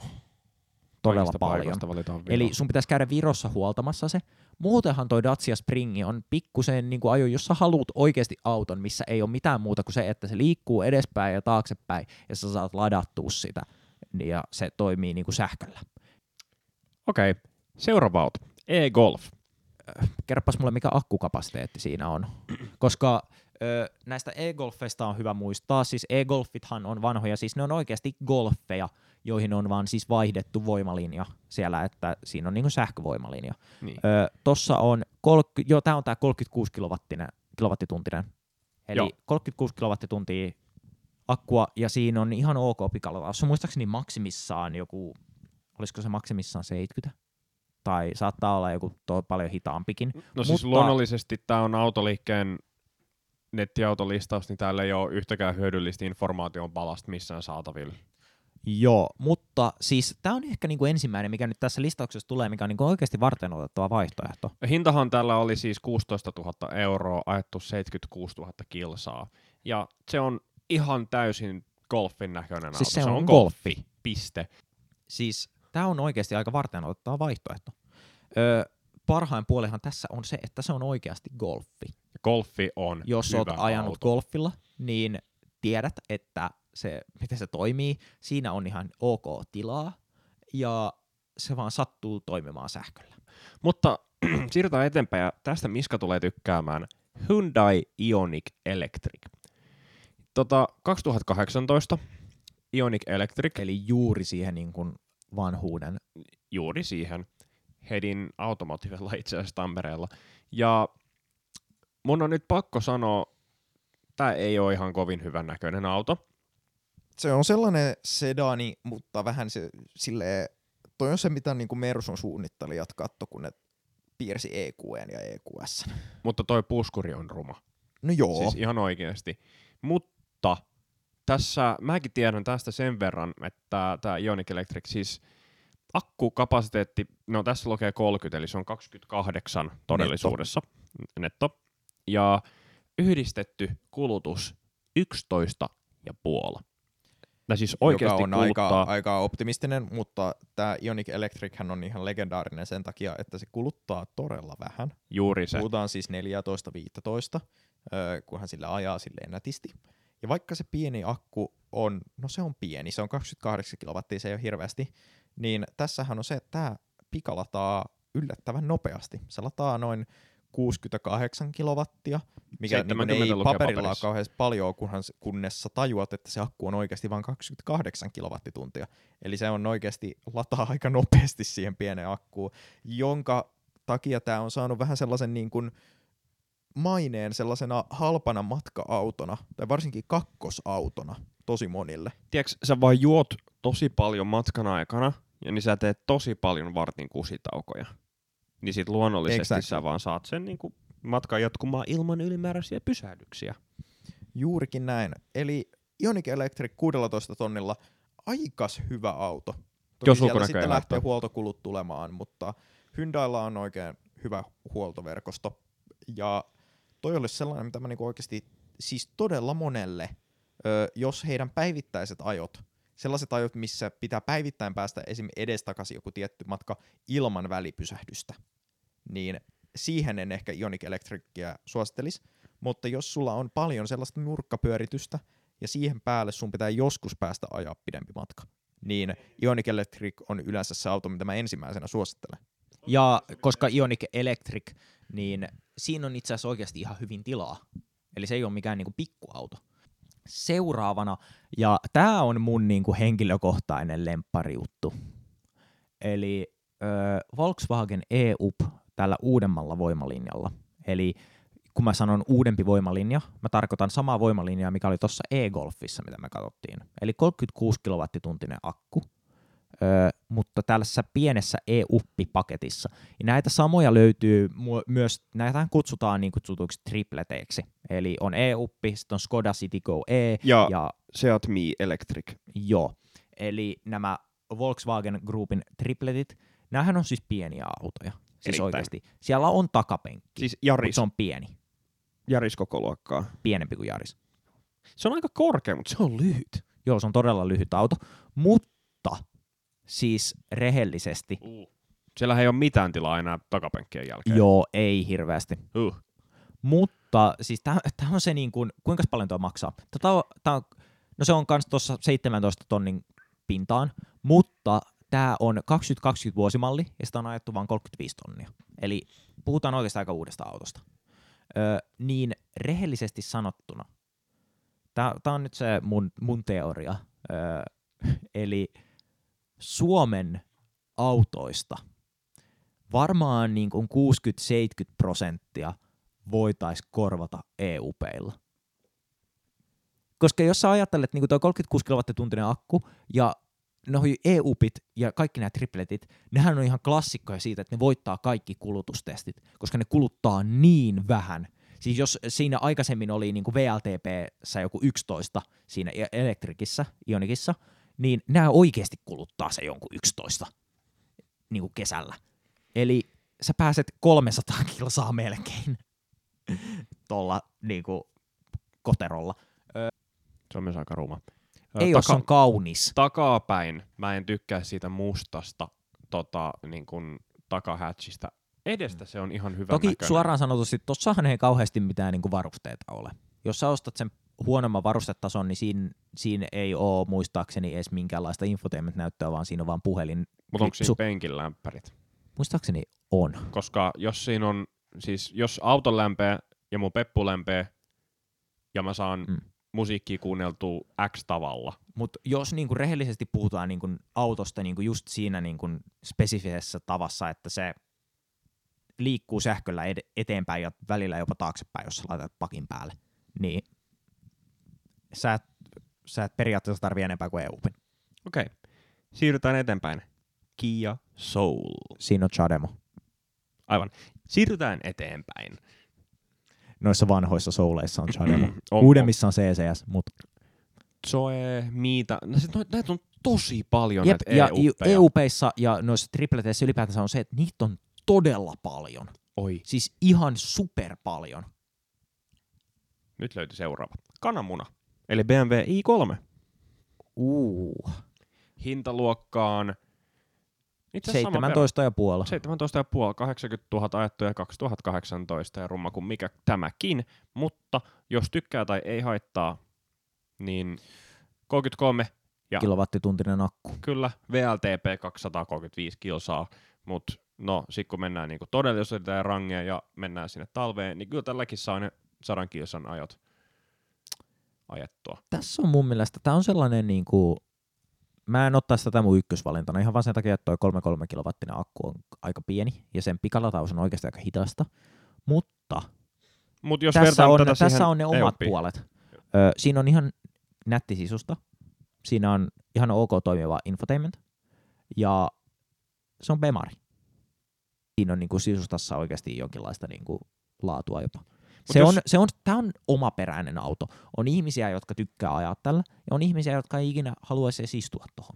Speaker 1: Todella
Speaker 2: Kaikista
Speaker 1: paljon.
Speaker 2: paikoista valitaan Viro.
Speaker 1: Eli sun pitäisi käydä Virossa huoltamassa se. Muutenhan toi Dacia Springi on pikkusen niin kuin ajo, jos sä haluat oikeasti auton, missä ei ole mitään muuta kuin se, että se liikkuu edespäin ja taaksepäin, ja sä saat ladattua sitä, ja se toimii niin kuin sähköllä.
Speaker 2: Okei, seuraava auto. E-Golf.
Speaker 1: Kerropas mulle, mikä akkukapasiteetti siinä on. Koska näistä e-golfeista on hyvä muistaa, siis e-golfithan on vanhoja, siis ne on oikeasti golfeja, joihin on vaan siis vaihdettu voimalinja siellä, että siinä on niinku sähkövoimalinja.
Speaker 2: Niin.
Speaker 1: Tossa on, tää on tää 36 kilowattituntinen, eli
Speaker 2: Joo.
Speaker 1: 36 kilowattituntia akkua, ja siinä on ihan ok pikalataus. Muistaakseni maksimissaan joku, olisiko se maksimissaan 70? Tai saattaa olla joku paljon hitaampikin.
Speaker 2: No siis luonnollisesti tämä on autoliikkeen nettiautolistaus, niin täällä ei ole yhtäkään hyödyllistä informaation palasta missään saatavilla.
Speaker 1: Joo, mutta siis tämä on ehkä niinku ensimmäinen, mikä nyt tässä listauksessa tulee, mikä on niinku oikeasti varteenotettava vaihtoehto.
Speaker 2: Hintahan tällä oli siis 16 000 €, ajettu 76 000 kilsaa. Ja se on ihan täysin golfin näköinen auto.
Speaker 1: Siis se on golfi.
Speaker 2: Piste.
Speaker 1: Siis tämä on oikeasti aika varteenotettava vaihtoehto. Parhain puolihan tässä on se, että se on oikeasti golfi.
Speaker 2: Golfi on
Speaker 1: Jos
Speaker 2: hyvä
Speaker 1: oot ajanut
Speaker 2: auto.
Speaker 1: golfilla, niin tiedät, että miten se toimii. Siinä on ihan ok tilaa, ja se vaan sattuu toimimaan sähköllä.
Speaker 2: Mutta siirrytään eteenpäin, ja tästä Miska tulee tykkäämään. Hyundai Ioniq Electric. 2018 Ioniq Electric.
Speaker 1: Eli juuri siihen niin kuin vanhuuden.
Speaker 2: Juuri siihen. Hedin Automotivella itse asiassa Tampereella. Ja mun on nyt pakko sanoa, tää ei ole ihan kovin hyvän näköinen auto.
Speaker 3: Se on sellainen sedani, mutta vähän silleen, toi on se, mitä niinku Mersun suunnittelijat katto, kun ne piirsi EQN ja EQS.
Speaker 2: Mutta toi puskuri on ruma.
Speaker 3: No joo.
Speaker 2: Siis ihan oikeasti. Mutta tässä mäkin tiedän tästä sen verran, että tämä Ioniq Electric, siis akkukapasiteetti, no tässä lukee 30, eli se on 28 todellisuudessa netto. Ja yhdistetty kulutus 11,5. Siis oikeasti
Speaker 3: joka on
Speaker 2: kuluttaa...
Speaker 3: aika optimistinen, mutta tämä Ioniq Electric on ihan legendaarinen sen takia, että se kuluttaa todella vähän.
Speaker 2: Juuri se.
Speaker 3: Puhutaan siis 14-15, kunhan sillä ajaa silleen nätisti. Ja vaikka se pieni akku on, no se on pieni, se on 28 kilowattia, se ei ole hirveästi, niin tässähän on se, että tämä pikalataa yllättävän nopeasti. Se lataa noin 68 kilowattia, mikä niin ei paperilla ole kauheasti paljon, kunnes sä tajuat, että se akku on oikeasti vain 28 kilowattituntia. Eli se on oikeasti lataa aika nopeasti siihen pieneen akkuun, jonka takia tämä on saanut vähän sellaisen niin kuin maineen sellaisena halpana matka-autona, tai varsinkin kakkosautona tosi monille.
Speaker 2: Tiedätkö, sä vaan juot tosi paljon matkan aikana, ja niin sä teet tosi paljon vartin kusitaukoja. Niin sit luonnollisesti sä vaan saat sen niinku matkan jatkumaan ilman ylimääräisiä pysähdyksiä.
Speaker 3: Juurikin näin. Eli Ioniq Electric 16 tonnilla aikas hyvä auto. Toki siellä sitten lähtee huoltokulut tulemaan, mutta Hyundailla on oikein hyvä huoltoverkosto. Ja toi olisi sellainen, mitä mä niinku oikeasti siis todella monelle, jos heidän päivittäiset ajot, sellaiset ajot, missä pitää päivittäin päästä esim. Edestakaisin joku tietty matka ilman välipysähdystä, niin siihen en ehkä Ioniq Electricia suosittelisi, mutta jos sulla on paljon sellaista nurkkapyöritystä ja siihen päälle sun pitää joskus päästä ajaa pidempi matka, niin Ioniq Electric on yleensä se auto, mitä mä ensimmäisenä suosittelen.
Speaker 1: Ja koska Ioniq Electric, niin siinä on itse asiassa oikeasti ihan hyvin tilaa. Eli se ei ole mikään niinku pikkuauto. Seuraavana, ja tää on mun niinku henkilökohtainen lemppariuttu. Eli Volkswagen E-Up tällä uudemmalla voimalinjalla. Eli kun mä sanon uudempi voimalinja, mä tarkoitan samaa voimalinjaa, mikä oli tuossa E-Golfissa, mitä me katsottiin. Eli 36 kilowattituntinen akku. mutta tällaisessa pienessä e-uppi-paketissa. Ja näitä samoja löytyy myös, näitähän kutsutaan niin kutsutuiksi tripleteiksi. Eli on e-uppi, sitten on Skoda Citigo E
Speaker 2: ja Seat Mii Electric.
Speaker 1: Joo, eli nämä Volkswagen Groupin tripletit, näähän on siis pieniä autoja. Siis
Speaker 2: Erittäin.
Speaker 1: oikeasti. Siellä on takapenkki,
Speaker 2: Siis Yaris.
Speaker 1: mutta se on pieni.
Speaker 2: Yaris koko luokkaa.
Speaker 1: Pienempi kuin Yaris.
Speaker 2: Se on aika korkea, mutta se on lyhyt.
Speaker 1: Joo, se on todella lyhyt auto, mutta siis rehellisesti.
Speaker 2: Siellä ei ole mitään tilaa enää takapenkkien jälkeen.
Speaker 1: Joo, ei hirveästi. Mutta siis tää on se niin kuin, kuinka paljon tuo maksaa? No se on kans tuossa 17 tonnin pintaan, mutta tää on 2020 vuosimalli ja sitä on ajettu vain 35 tonnia. Eli puhutaan oikeastaan aika uudesta autosta. Niin rehellisesti sanottuna, tää on nyt se mun teoria, eli Suomen autoista varmaan niin kuin 60-70% voitaisiin korvata e-upeilla. Koska jos sä ajattelet, niin kuin tuo 36 kilowattitunnin akku ja noi e-upit ja kaikki nämä tripletit, nehän on ihan klassikkoja siitä, että ne voittaa kaikki kulutustestit, koska ne kuluttaa niin vähän. Siis jos siinä aikaisemmin oli niin kuin VLTP:ssä joku 11 siinä Electricissä, Ionicissa, niin nämä oikeasti kuluttaa se jonkun 11 niin kuin kesällä. Eli sä pääset 300 kilsaa melkein tuolla niin kuin koterolla.
Speaker 2: Se on myös aika ruma.
Speaker 1: Ei jos on kaunis.
Speaker 2: Takapäin mä en tykkää siitä mustasta niin kuin takahätsistä. Edestä se on ihan hyvän
Speaker 1: Toki
Speaker 2: näköinen.
Speaker 1: suoraan sanotusti, tossahan ei kauheasti mitään niin kuin varusteita ole. Jos sä ostat sen huonomman varustetason, niin siinä ei ole muistaakseni edes minkäänlaista infotainment-näyttöä, vaan siinä on vaan puhelin.
Speaker 2: Mutta onko siinä penkin lämpärit?
Speaker 1: Muistaakseni on.
Speaker 2: Koska jos siinä on, siis jos auto lämpee ja mun peppu lämpee ja mä saan musiikkia kuunneltua X tavalla.
Speaker 1: Mutta jos niinku rehellisesti puhutaan niinku autosta niinku just siinä niinku spesifisessä tavassa, että se liikkuu sähköllä eteenpäin ja välillä jopa taaksepäin, jos sä laitat pakin päälle, niin sä et periaatteessa tarvii enempää kuin EU-pin.
Speaker 2: Okei. Siirrytään eteenpäin. Kia Soul.
Speaker 1: Siinä on Chademo.
Speaker 2: Aivan. Siirrytään eteenpäin.
Speaker 1: Noissa vanhoissa Souleissa on Chademo. Uudemmissa on CCS, mutta
Speaker 2: Zoe, Miita, näitä on tosi paljon.
Speaker 1: Jep,
Speaker 2: näitä
Speaker 1: ja
Speaker 2: EU-peja.
Speaker 1: EU-peissa ja noissa tripleteissä ylipäätänsä on se, että niitä on todella paljon.
Speaker 2: Oi.
Speaker 1: Siis ihan super paljon.
Speaker 2: Nyt löytyi seuraava. Kananmuna. Eli BMW i3. Hintaluokkaan
Speaker 1: 17,5.
Speaker 2: 17,5, 80 000 ajettuja 2018 ja rumma kuin mikä tämäkin. Mutta jos tykkää tai ei haittaa, niin 33 ja
Speaker 1: kilowattituntinen akku.
Speaker 2: Kyllä, VLTP 235 kilsaa, mutta no sit kun mennään niinku todellisuuteen ja rangeen ja mennään sinne talveen, niin kyllä tälläkin saa ne 100 kilsan ajot ajettua.
Speaker 1: Tässä on mun mielestä, tää on sellainen niinku, mä en ottaisi tätä mun ykkösvalintana ihan vaan sen takia, että toi 33 kilowattinen akku on aika pieni ja sen pikalataus on oikeasti aika hidasta, mutta
Speaker 2: jos
Speaker 1: tässä on ne omat puolet. Siinä on ihan nätti sisusta, siinä on ihan ok toimiva infotainment ja se on Bemari. Siinä on niinku sisustassa oikeasti jonkinlaista niinku laatua jopa. Tää on omaperäinen auto. On ihmisiä, jotka tykkää ajaa tällä, ja on ihmisiä, jotka ei ikinä haluaisi edes istua tohon.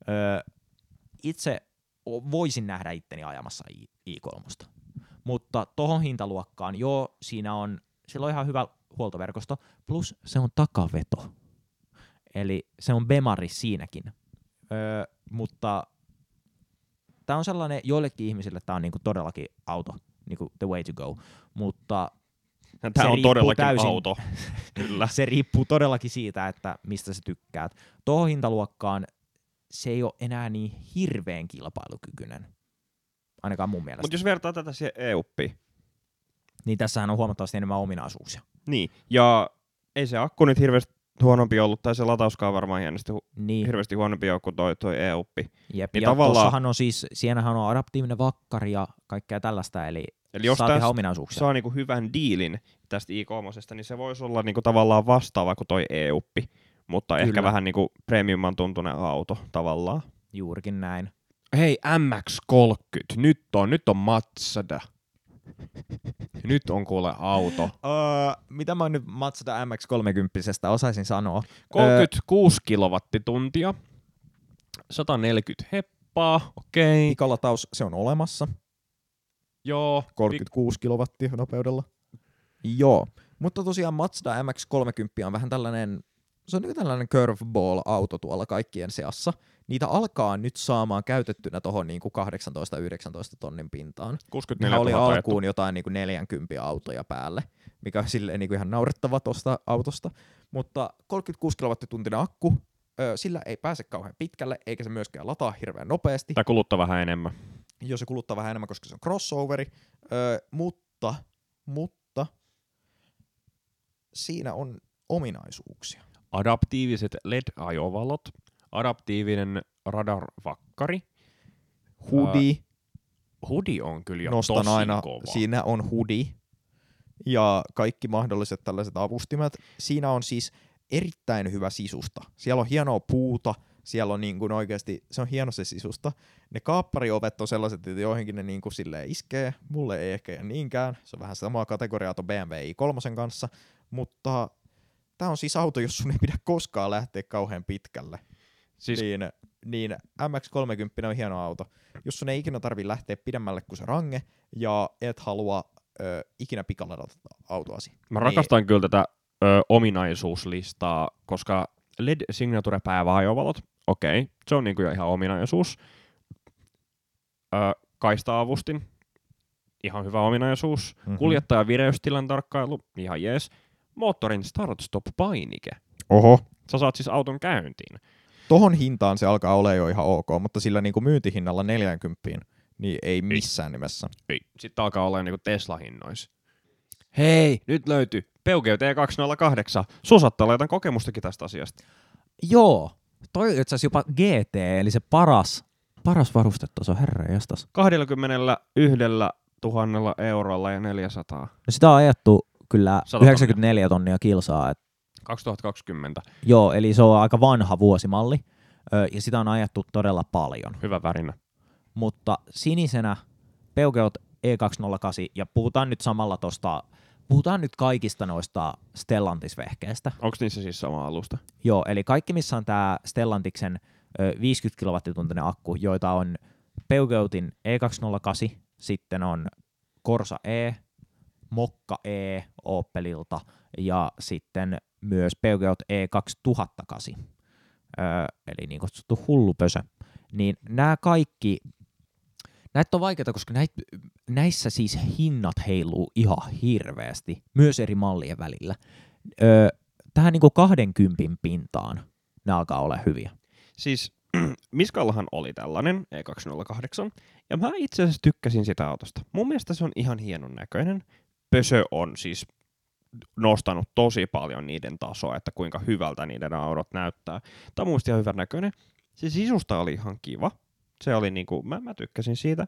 Speaker 1: Itse voisin nähdä itteni ajamassa i3. Mutta tohon hintaluokkaan, joo, sillä on ihan hyvä huoltoverkosto, plus se on takaveto. Eli se on Bemari siinäkin. Mutta tää on sellainen, joillekin ihmisille tää on niinku todellakin auto, niinku the way to go, mutta
Speaker 2: tämä on todellakin auto. Kyllä.
Speaker 1: Se riippuu todellakin siitä, että mistä sä tykkäät. Tuohon hintaluokkaan se ei ole enää niin hirveän kilpailukykyinen, ainakaan mun mielestä.
Speaker 2: Mutta jos vertaa tätä siihen EU-piin.
Speaker 1: Niin tässähän on huomattavasti enemmän ominaisuuksia.
Speaker 2: Niin, ja ei se akku nyt hirveästi huonompi ollut, tai se latauskaan varmaan hirveästi huonompi kuin toi EU-pi.
Speaker 1: Jep,
Speaker 2: niin
Speaker 1: ja tossahan on siis, siinähän on adaptiivinen vakkari ja kaikkea tällaista, eli
Speaker 2: jos
Speaker 1: saat ihan ominaisuuksia.
Speaker 2: Saa niinku hyvän diilin tästä i3, niin se voisi olla niinku tavallaan vastaava kuin toi EU-pi, mutta kyllä. Ehkä vähän niinku premiuman tuntunen auto tavallaan.
Speaker 1: Juurikin näin.
Speaker 2: Hei, MX-30, nyt on Mazda. Nyt on kuule auto.
Speaker 1: Mitä mä nyt Mazda MX-30 osaisin sanoa?
Speaker 2: 36 kilowattituntia, 140 heppaa, okei.
Speaker 3: Pikalataus, se on olemassa.
Speaker 2: Joo.
Speaker 3: 36 kilowattia nopeudella. Joo, mutta tosiaan Mazda MX-30 on vähän tällainen, se on tällainen curveball-auto tuolla kaikkien seassa. Niitä alkaa nyt saamaan käytettynä tuohon niinku 18-19 tonnin pintaan.
Speaker 2: 64
Speaker 3: 000 oli alkuun
Speaker 2: ajettu.
Speaker 3: jotain niinku 40 autoja päälle, mikä on silleen niinku ihan naurettava tuosta autosta. Mutta 36 kilowattituntinen akku, sillä ei pääse kauhean pitkälle, eikä se myöskään lataa hirveän nopeasti.
Speaker 2: Tai kuluttaa vähän enemmän.
Speaker 3: Jos se kuluttaa vähän enemmän, koska se on crossoveri, mutta siinä on ominaisuuksia.
Speaker 2: Adaptiiviset LED-ajovalot, adaptiivinen radarvakkari.
Speaker 3: Hoodie.
Speaker 2: Hoodie on kyllä jo
Speaker 3: Nostan
Speaker 2: tosi
Speaker 3: aina,
Speaker 2: kova.
Speaker 3: siinä on hoodie ja kaikki mahdolliset tällaiset avustimet. Siinä on siis erittäin hyvä sisusta. Siellä on hienoa puuta, siellä on niin kuin oikeasti, se on hieno se sisusta. Ne kaappariovet on sellaiset, että joihinkin ne niin kuin silleen iskee. Mulle ei ehkä niinkään. Se on vähän samaa kategoriaa tuon BMW i3 kanssa. Mutta tää on siis auto, jos sun ei pidä koskaan lähteä kauhean pitkälle.
Speaker 2: Siis
Speaker 3: Niin MX-30 on hieno auto. Jos sun ei ikinä tarvii lähteä pidemmälle kuin se range, ja et halua ikinä pikaladata autoasi.
Speaker 2: mä rakastan kyllä tätä ominaisuuslistaa, koska LED Signature pääajovalot, okei, se on niinku jo ihan ominaisuus. Kaista-avustin, ihan hyvä ominaisuus. Kuljettajan vireystilan tarkkailu, ihan jees. Moottorin start-stop-painike.
Speaker 3: Oho.
Speaker 2: Sä saat siis auton käyntiin.
Speaker 3: Tohon hintaan se alkaa olla jo ihan ok, mutta sillä niinku myyntihinnalla 40, niin ei missään nimessä.
Speaker 2: Ei. Sitten alkaa olla niinku Tesla-hinnoissa. Hei, nyt löytyy Peugeot E208. Susattalla jotain kokemustakin tästä asiasta.
Speaker 1: Joo, toi itse asiassa jopa GT, eli se paras varustetaso, herranjestas.
Speaker 2: 21 000 eurolla ja 400.
Speaker 1: No sitä on ajettu kyllä
Speaker 2: 100
Speaker 1: 94 tonnia kilsaa.
Speaker 2: 2020.
Speaker 1: Joo, eli se on aika vanha vuosimalli, ja sitä on ajettu todella paljon.
Speaker 2: Hyvä värinä.
Speaker 1: Mutta sinisenä Peugeot E208, ja puhutaan nyt samalla puhutaan nyt kaikista noista Stellantis-vehkeistä.
Speaker 2: Onko niissä siis sama alusta?
Speaker 1: Joo, eli kaikki missä on tää Stellantiksen 50 kilowattituntinen akku, joita on Peugeotin E208, sitten on Corsa E, Mokka E Opelilta ja sitten myös Peugeot E2008, eli niin kutsuttu hullupösö. Niin nämä kaikki, näitä on vaikeita, koska näissä siis hinnat heiluu ihan hirveästi, myös eri mallien välillä. Tähän niin kuin 20 pintaan ne alkaa olla hyviä.
Speaker 2: Siis Miskallahan oli tällainen E208, ja mä itse asiassa tykkäsin sitä autosta. Mun mielestä se on ihan hienon näköinen. Pösö on siis nostanut tosi paljon niiden tasoa, että kuinka hyvältä niiden autot näyttää. Tämä on mun mielestä ihan hyvän näköinen. Se sisusta oli ihan kiva. Se oli niinku, mä tykkäsin siitä.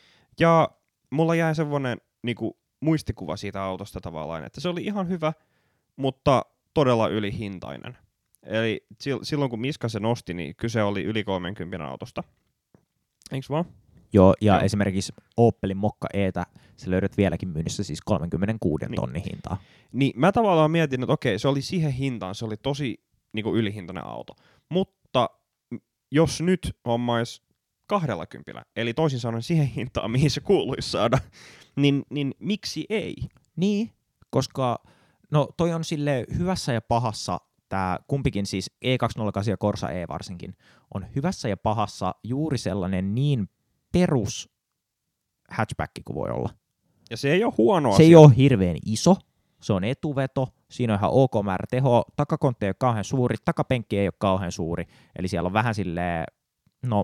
Speaker 2: Ja mulla jäi semmonen niinku muistikuva siitä autosta tavallaan, että se oli ihan hyvä, mutta todella ylihintainen. Eli silloin kun Miska se nosti, niin kyse oli yli 30 autosta. Eiks vaan?
Speaker 1: Joo, ja esimerkiksi Opelin Mokka E:tä sä löydät vieläkin myynnissä siis 36 tonnin hintaa.
Speaker 2: Niin mä tavallaan mietin, että okei, se oli siihen hintaan, se oli tosi niinku ylihintainen auto. Mutta jos nyt hommais 20, eli toisin sanoen siihen hintaan, mihin se kuuluisi saada, niin miksi ei?
Speaker 1: Niin, koska no toi on sille hyvässä ja pahassa, tää kumpikin siis E208 ja Corsa E varsinkin, on hyvässä ja pahassa juuri sellainen niin perus hatchback kuin voi olla.
Speaker 2: Ja se ei ole huono
Speaker 1: Se
Speaker 2: asia.
Speaker 1: ei ole hirveän iso, se on etuveto, siinä on ihan ok määrä tehoa, takakontti ei ole kauhean suuri, takapenkki ei ole kauhean suuri, eli siellä on vähän silleen, no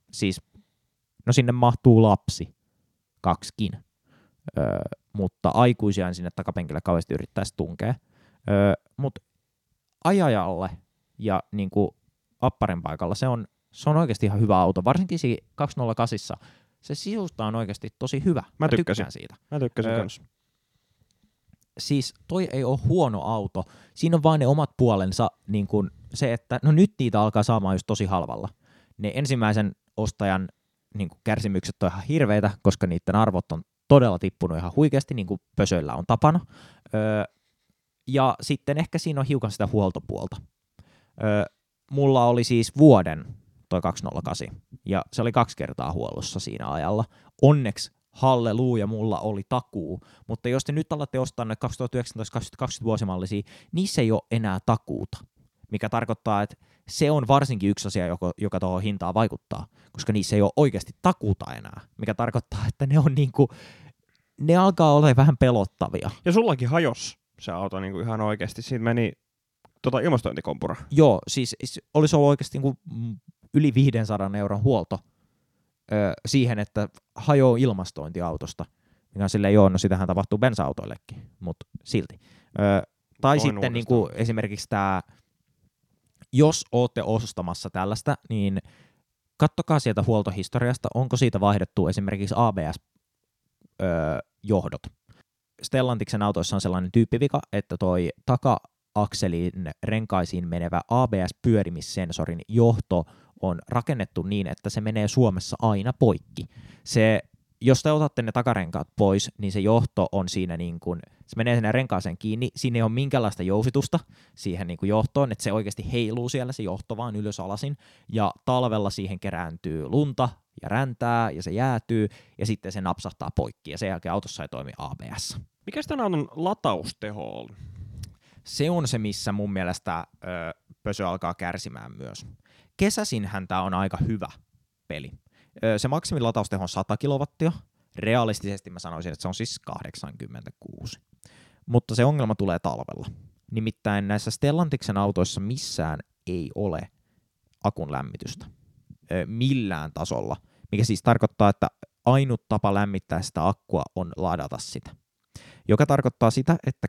Speaker 1: sinne mahtuu lapsi, 2kin, mutta aikuisia en sinne takapenkille kauheasti yrittäisi tunkea, mutta ajajalle ja niinku apparin paikalla se on oikeasti ihan hyvä auto, varsinkin siinä 208, se sisusta on oikeasti tosi hyvä.
Speaker 2: Mä tykkäsin
Speaker 1: siitä.
Speaker 2: Mä tykkäsin kans.
Speaker 1: Siis toi ei ole huono auto, siinä on vaan ne omat puolensa, niin kuin se, että no nyt niitä alkaa saamaan just tosi halvalla, ne ensimmäisen ostajan niin kuin kärsimykset on ihan hirveitä, koska niiden arvot on todella tippunut ihan huikeasti, niin kuin pösöillä on tapana. Ja sitten ehkä siinä on hiukan sitä huoltopuolta. Mulla oli siis vuoden toi 208, ja se oli 2 kertaa huollossa siinä ajalla. Onneksi halleluja, mulla oli takuu, mutta jos te nyt alatte ostaa ne 2019-2020 vuosimallisia, niissä ei ole enää takuuta, mikä tarkoittaa, että se on varsinkin yksi asia, joka tuohon hintaan vaikuttaa, koska niissä ei ole oikeasti takuuta enää, mikä tarkoittaa, että ne on niinku, ne alkaa olla vähän pelottavia.
Speaker 2: Ja sullakin hajos se auto niinku ihan oikeasti, siitä meni ilmastointikompura.
Speaker 1: Joo, siis olisi ollut oikeasti niinku yli 500 € huolto siihen, että hajoaa ilmastointiautosta, mikä on silleen, joo, no sitähän tapahtuu bensa-autoillekin, mutta silti. Tai sitten niinku esimerkiksi tämä, jos olette ostamassa tällaista, niin kattokaa sieltä huoltohistoriasta, onko siitä vaihdettu esimerkiksi ABS-johdot. Stellantiksen autoissa on sellainen tyyppivika, että toi taka-akselin renkaisiin menevä ABS-pyörimissensorin johto on rakennettu niin, että se menee Suomessa aina poikki. Jos te otatte ne takarenkaat pois, niin se johto on siinä niin kuin, se menee sinne renkaaseen kiinni, siinä ei ole minkäänlaista jousitusta siihen niin kuin johtoon, että se oikeasti heiluu siellä, se johto vaan ylös alasin, ja talvella siihen kerääntyy lunta ja räntää, ja se jäätyy, ja sitten se napsahtaa poikki, ja sen jälkeen autossa ei toimi ABS.
Speaker 2: Mikä tämän auton latausteho on?
Speaker 1: Se on se, missä mun mielestä pösö alkaa kärsimään myös. Kesäisinhän tämä on aika hyvä peli. Se maksimilatausteho on 100 kilowattia. Realistisesti mä sanoisin, että se on siis 86. Mutta se ongelma tulee talvella. Nimittäin näissä Stellantiksen autoissa missään ei ole akun lämmitystä. Millään tasolla. Mikä siis tarkoittaa, että ainut tapa lämmittää sitä akkua on ladata sitä. Joka tarkoittaa sitä, että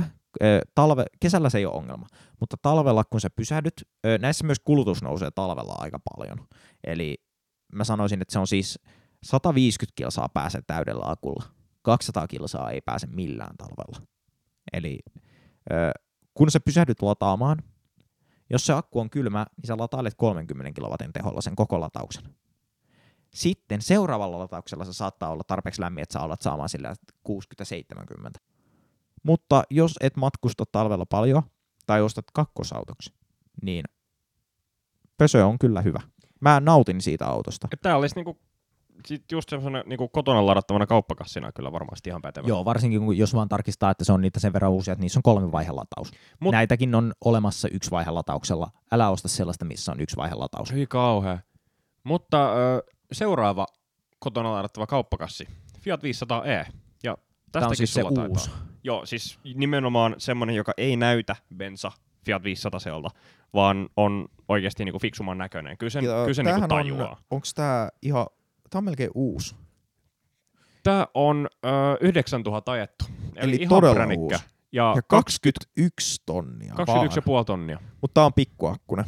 Speaker 1: kesällä se ei ole ongelma, mutta talvella kun sä pysähdyt, näissä myös kulutus nousee talvella aika paljon. Eli mä sanoisin, että se on siis 150 kilsaa pääsee täydellä akulla, 200 kilsaa ei pääse millään talvella. Eli kun sä pysähdyt lataamaan, jos se akku on kylmä, niin sä latailet 30 kilowatin teholla sen koko latauksen. Sitten seuraavalla latauksella se saattaa olla tarpeeksi lämmin, että sä alat saamaan sillä 60-70. Mutta jos et matkusta talvella paljon tai ostat kakkosautoksi, niin pösö on kyllä hyvä. Mä nautin siitä autosta.
Speaker 2: Tää olisi niinku, sit just semmoinen niinku kotona ladattavana kauppakassina kyllä varmasti ihan pätevä.
Speaker 1: Joo, varsinkin jos vaan tarkistaa, että se on niitä sen verran uusia, että niissä on 3 vaihelataus. Näitäkin on olemassa 1 vaihelatauksella. Älä osta sellaista, missä on 1 vaihelataus.
Speaker 2: Hyi kauhea. Mutta seuraava kotona ladattava kauppakassi, Fiat 500e. Ja
Speaker 1: tämä on siis se uusi.
Speaker 2: Joo, siis nimenomaan semmoinen, joka ei näytä bensa Fiat 500-selta, vaan on oikeasti niinku fiksuman näköinen. Kyllä se niinku tajuaa.
Speaker 3: Onko tää ihan, tää on melkein uusi.
Speaker 2: Tää on 9000 ajettu.
Speaker 3: Eli
Speaker 2: ihan
Speaker 3: todella
Speaker 2: pränikkä.
Speaker 3: uusi.
Speaker 2: Ja
Speaker 3: 21 tonnia.
Speaker 2: 21,5 tonnia.
Speaker 3: Mutta tää on pikkuakkunen.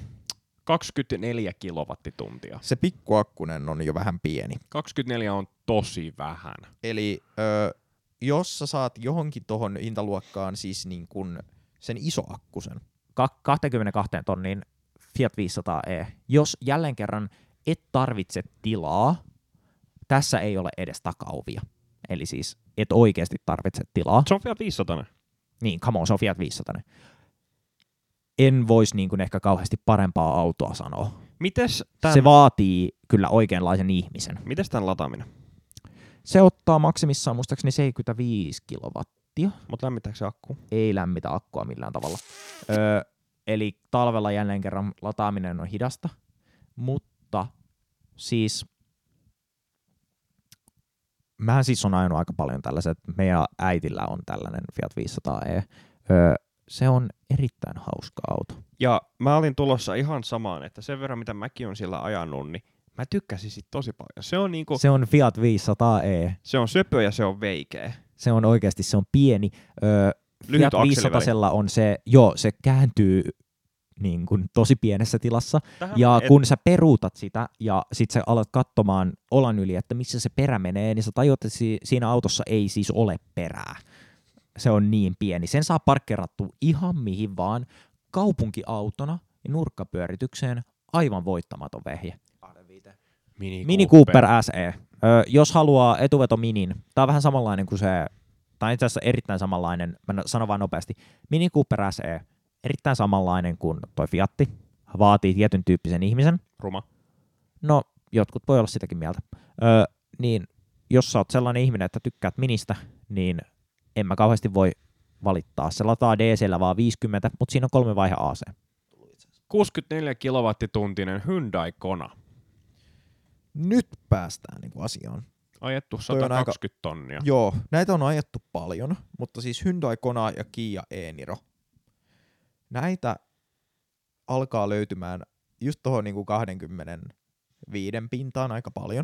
Speaker 2: 24 kilowattituntia.
Speaker 3: Se pikkuakkunen on jo vähän pieni.
Speaker 2: 24 on tosi vähän.
Speaker 3: Eli jos sä saat johonkin tohon hintaluokkaan siis niin kun sen isoakkusen.
Speaker 1: 22 tonnin Fiat 500e. Jos jälleen kerran et tarvitse tilaa, tässä ei ole edes takaovia. Eli siis et oikeasti tarvitse tilaa.
Speaker 2: Se on Fiat 500.
Speaker 1: Niin, come on, se on Fiat 500. En voisi niin kuin ehkä kauheasti parempaa autoa sanoa. Se vaatii kyllä oikeanlaisen ihmisen.
Speaker 2: Mites tämän lataaminen?
Speaker 1: Se ottaa maksimissaan muistaakseni 75 kilowattia.
Speaker 2: Mutta lämmittääkö se akku?
Speaker 1: Ei lämmitä akkua millään tavalla. Eli talvella jälleen kerran lataaminen on hidasta, mutta siis mä siis on ajanut aika paljon tällaiset. Meidän äitillä on tällainen Fiat 500e. Se on erittäin hauska auto.
Speaker 2: Ja mä olin tulossa ihan samaan, että sen verran mitä mäkin on sillä ajanut, niin mä tykkäsin sit tosi paljon.
Speaker 1: Se on Fiat 500e.
Speaker 2: Se on söpö ja se on veikeä.
Speaker 1: Se on oikeasti, se on pieni. Fiat 500 on se, se kääntyy niin kuin tosi pienessä tilassa. Kun sä peruutat sitä ja sit sä alat katsomaan olan yli, että missä se perä menee, niin sä tajuat, että siinä autossa ei siis ole perää. Se on niin pieni. Sen saa parkkerattua ihan mihin vaan kaupunkiautona ja nurkkapyöritykseen aivan voittamaton vehje. Mini Cooper SE. Jos haluaa etuveto minin, tää on vähän samanlainen kuin se, tai itse asiassa erittäin samanlainen, mä sanon vaan nopeasti. Mini Cooper SE, erittäin samanlainen kuin toi Fiatti, vaatii tietyn tyyppisen ihmisen.
Speaker 2: Ruma.
Speaker 1: No, jotkut voi olla sitäkin mieltä. Niin, jos sä oot sellainen ihminen, että tykkäät ministä, niin en mä kauheasti voi valittaa. Se lataa DC:llä vaan 50, mutta siinä on 3 vaihe AC.
Speaker 2: 64 kilowattituntinen Hyundai Kona.
Speaker 3: Nyt päästään niinku asiaan.
Speaker 2: Ajettu 120 tonnia.
Speaker 3: Joo, näitä on ajettu paljon, mutta siis Hyundai Kona ja Kia e-Niro. Näitä alkaa löytymään just tuohon niinku 25 pintaan aika paljon.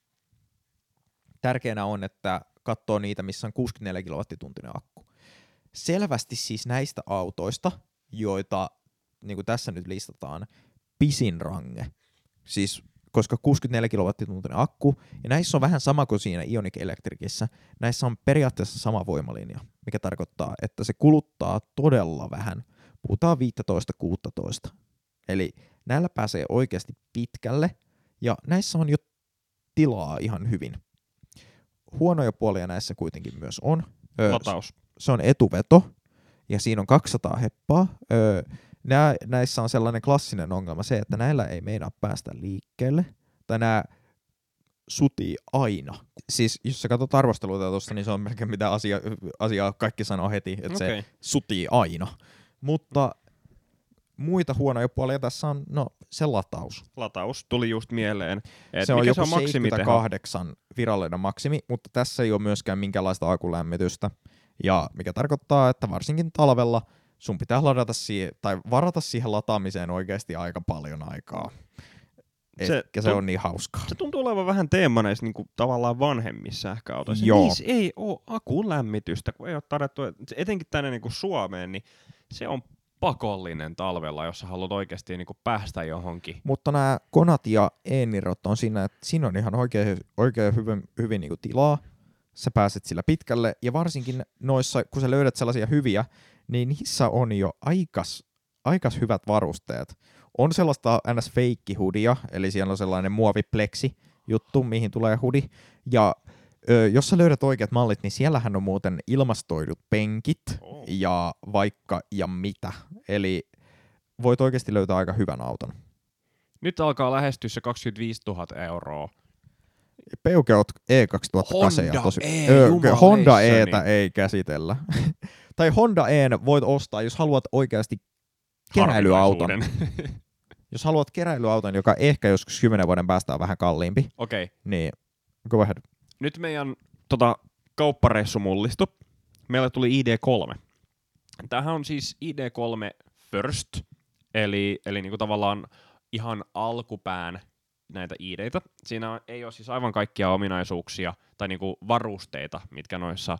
Speaker 3: Tärkeänä on, että katsoo niitä, missä on 64 kilowattituntia akku. Selvästi siis näistä autoista, joita niin kuin tässä nyt listataan, pisin range. Siis koska 64 kilowattituntia akku, ja näissä on vähän sama kuin siinä Ioniq Electricissä, näissä on periaatteessa sama voimalinja, mikä tarkoittaa, että se kuluttaa todella vähän. Puhutaan 15-16. Eli näillä pääsee oikeasti pitkälle, ja näissä on jo tilaa ihan hyvin. Huonoja puolia näissä kuitenkin myös on.
Speaker 2: Lataus.
Speaker 3: Se on etuveto, ja siinä on 200 heppaa. Näissä on sellainen klassinen ongelma se, että näillä ei meinaa päästä liikkeelle, tai nämä sutii aina. Siis jos sä katsot arvosteluita tuossa, niin se on melkein mitä asiaa kaikki sanoo heti, että se sutii aina. Mutta muita huonoja puolia tässä on, se lataus.
Speaker 2: Lataus tuli just mieleen.
Speaker 3: Se on joku 78 virallinen maksimi, mutta tässä ei ole myöskään minkäänlaista akulämmitystä. Ja mikä tarkoittaa, että varsinkin talvella sun pitää varata siihen lataamiseen oikeasti aika paljon aikaa. Se on niin hauskaa.
Speaker 2: Se tuntuu olevan vähän teema näissä niinku tavallaan vanhemmissa sähköautoissa. Niissä ei ole akulämmitystä, kun ei ole tarjottu, etenkin tänne niinku Suomeen, niin se on pakollinen talvella, jos sä haluat oikeasti niinku päästä johonkin.
Speaker 3: Mutta nämä Konat ja e-Nirot on siinä, että siinä on ihan oikein hyvin niinku tilaa. Sä pääset sillä pitkälle, ja varsinkin noissa, kun sä löydät sellaisia hyviä, niin niissä on jo aikas hyvät varusteet. On sellaista ns-feikki-hudia, eli siellä on sellainen muovipleksi-juttu, mihin tulee hudi. Ja jos sä löydät oikeat mallit, niin siellähän on muuten ilmastoidut penkit ja vaikka ja mitä. Eli voit oikeasti löytää aika hyvän auton.
Speaker 2: Nyt alkaa lähestyä se 25 000 €.
Speaker 3: Peugeot E2008. Honda E:tä ei käsitellä. Tai Honda E:n voit ostaa, jos haluat oikeasti keräilyauton. Jos haluat keräilyauton, joka ehkä joskus 10 vuoden päästä on vähän kalliimpi.
Speaker 2: Okei.
Speaker 3: Niin, go ahead.
Speaker 2: Nyt meidän kauppareissu mullistui. Meillä tuli ID3. Tämähän on siis ID3 First, eli niinku tavallaan ihan alkupään näitä ID:itä. Siinä ei ole siis aivan kaikkia ominaisuuksia tai niinku varusteita, mitkä noissa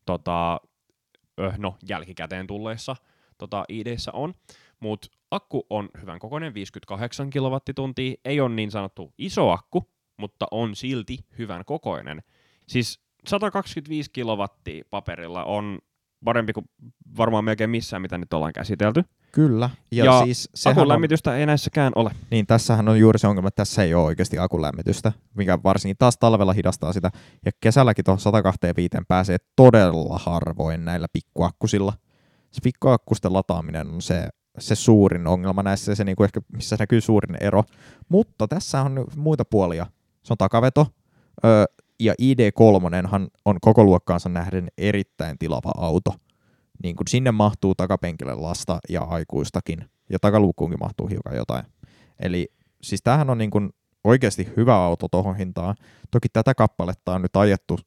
Speaker 2: jälkikäteen tulleissa ID:issä on. Mutta akku on hyvän kokoinen, 58 kilowattituntia. Ei ole niin sanottu iso akku, mutta on silti hyvän kokoinen. Siis 125 kilowattia paperilla on parempi kuin varmaan melkein missään, mitä nyt ollaan käsitelty.
Speaker 3: Kyllä.
Speaker 2: Ja siis akulämmitystä ei näissäkään ole.
Speaker 3: Niin, tässähän on juuri se ongelma, että tässä ei ole oikeasti akulämmitystä, mikä varsinkin taas talvella hidastaa sitä. Ja kesälläkin tuohon 125 pääsee todella harvoin näillä pikkuakkusilla. Se pikkuakkusten lataaminen on se suurin ongelma näissä, se niinku ehkä missä näkyy suurin ero. Mutta tässä on muita puolia. Se on takaveto, ja ID3 on koko luokkaansa nähden erittäin tilava auto. Niin kun sinne mahtuu takapenkille lasta ja aikuistakin, ja takaluukkuunkin mahtuu hiukan jotain. Eli siis tämähän on niin kun oikeasti hyvä auto tohon hintaan. Toki tätä kappaletta on nyt ajettu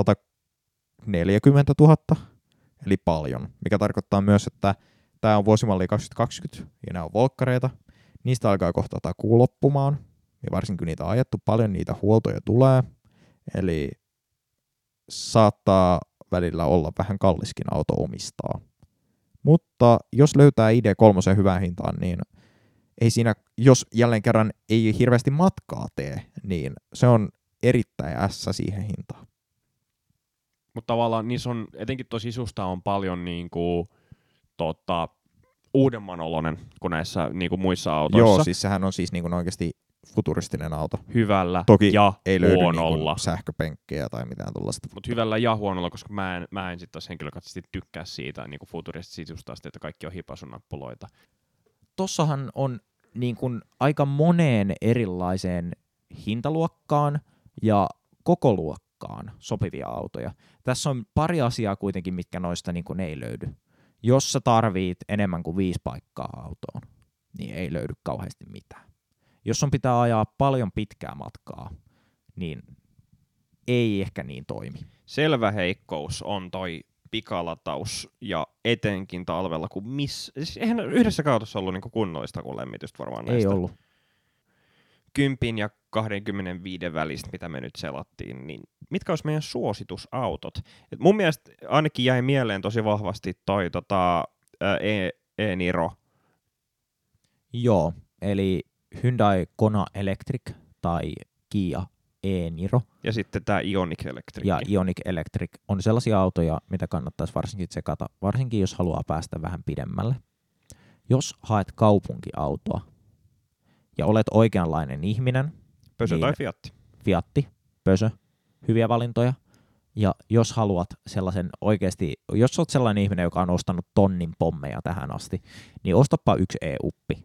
Speaker 3: 140 000, eli paljon, mikä tarkoittaa myös, että tämä on vuosimalli 2020, ja nämä on volkkareita. Niistä alkaa kohta takuu loppumaan, ja varsinkin kun niitä on ajettu paljon, niitä huoltoja tulee. Eli saattaa välillä olla vähän kalliskin auto omistaa. Mutta jos löytää ID3 hyvään hintaan, niin ei siinä, jos jälleen kerran ei hirveästi matkaa tee, niin se on erittäin ässä siihen hintaan.
Speaker 2: Mutta tavallaan niissä on, etenkin tuo sisusta on paljon niinku, uudemman oloinen kuin näissä niinku muissa autoissa.
Speaker 3: Joo, siis sehän on siis niinku oikeasti futuristinen auto.
Speaker 2: Hyvällä
Speaker 3: Toki
Speaker 2: ja
Speaker 3: ei löydy
Speaker 2: huonolla.
Speaker 3: Niin sähköpenkkejä tai mitään tuollaista.
Speaker 2: Mutta hyvällä ja huonolla, koska mä en sitten taas henkilökohtaisesti tykkää siitä niin futuristisista, että kaikki on hipasunappuloita.
Speaker 1: Tossahan on niin kuin aika moneen erilaiseen hintaluokkaan ja kokoluokkaan sopivia autoja. Tässä on pari asiaa kuitenkin, mitkä noista niin kuin ei löydy. Jos sä tarvit enemmän kuin 5 paikkaa autoon, niin ei löydy kauheasti mitään. Jos sun pitää ajaa paljon pitkää matkaa, niin ei ehkä niin toimi.
Speaker 2: Selvä heikkous on toi pikalataus ja etenkin talvella, kun siis eihän yhdessä autossa ollut niinku kunnollista kuin lämmitystä varmaan näistä.
Speaker 1: Ei ollut.
Speaker 2: 10 ja 25 välistä, mitä me nyt selattiin, niin mitkä olisi meidän suositusautot? Et mun mielestä ainakin jäi mieleen tosi vahvasti toi e-Niro.
Speaker 1: Joo, eli Hyundai Kona Electric tai Kia e-Niro.
Speaker 2: Ja sitten tämä Ioniq Electric.
Speaker 1: Ja Ioniq Electric on sellaisia autoja, mitä kannattaisi varsinkin tsekata, varsinkin jos haluaa päästä vähän pidemmälle. Jos haet kaupunkiautoa ja olet oikeanlainen ihminen,
Speaker 2: Pösö
Speaker 1: niin
Speaker 2: tai Fiatti.
Speaker 1: Fiatti, Pösö, hyviä valintoja. Ja jos haluat sellaisen oikeasti, jos olet sellainen ihminen, joka on ostanut tonnin pommeja tähän asti, niin ostapa yksi e-uppi.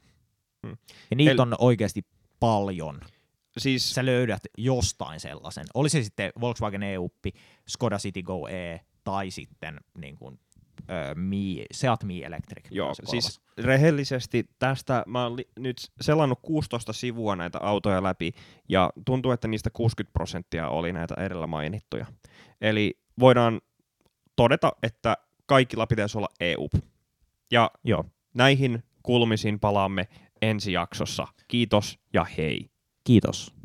Speaker 1: Ja niitä on oikeasti paljon.
Speaker 2: Siis
Speaker 1: Sä löydät jostain sellaisen. Oli se sitten Volkswagen e-uppi, Skoda Citigo E tai sitten niin kuin, Seat Mii Electric.
Speaker 2: joo, siis rehellisesti tästä mä oon nyt selannut 16 sivua näitä autoja läpi ja tuntuu, että niistä 60% oli näitä edellä mainittuja. Eli voidaan todeta, että kaikilla pitäisi olla e-up. Ja
Speaker 1: joo.
Speaker 2: Näihin kulmisiin palaamme ensi jaksossa. Kiitos ja hei.
Speaker 1: Kiitos.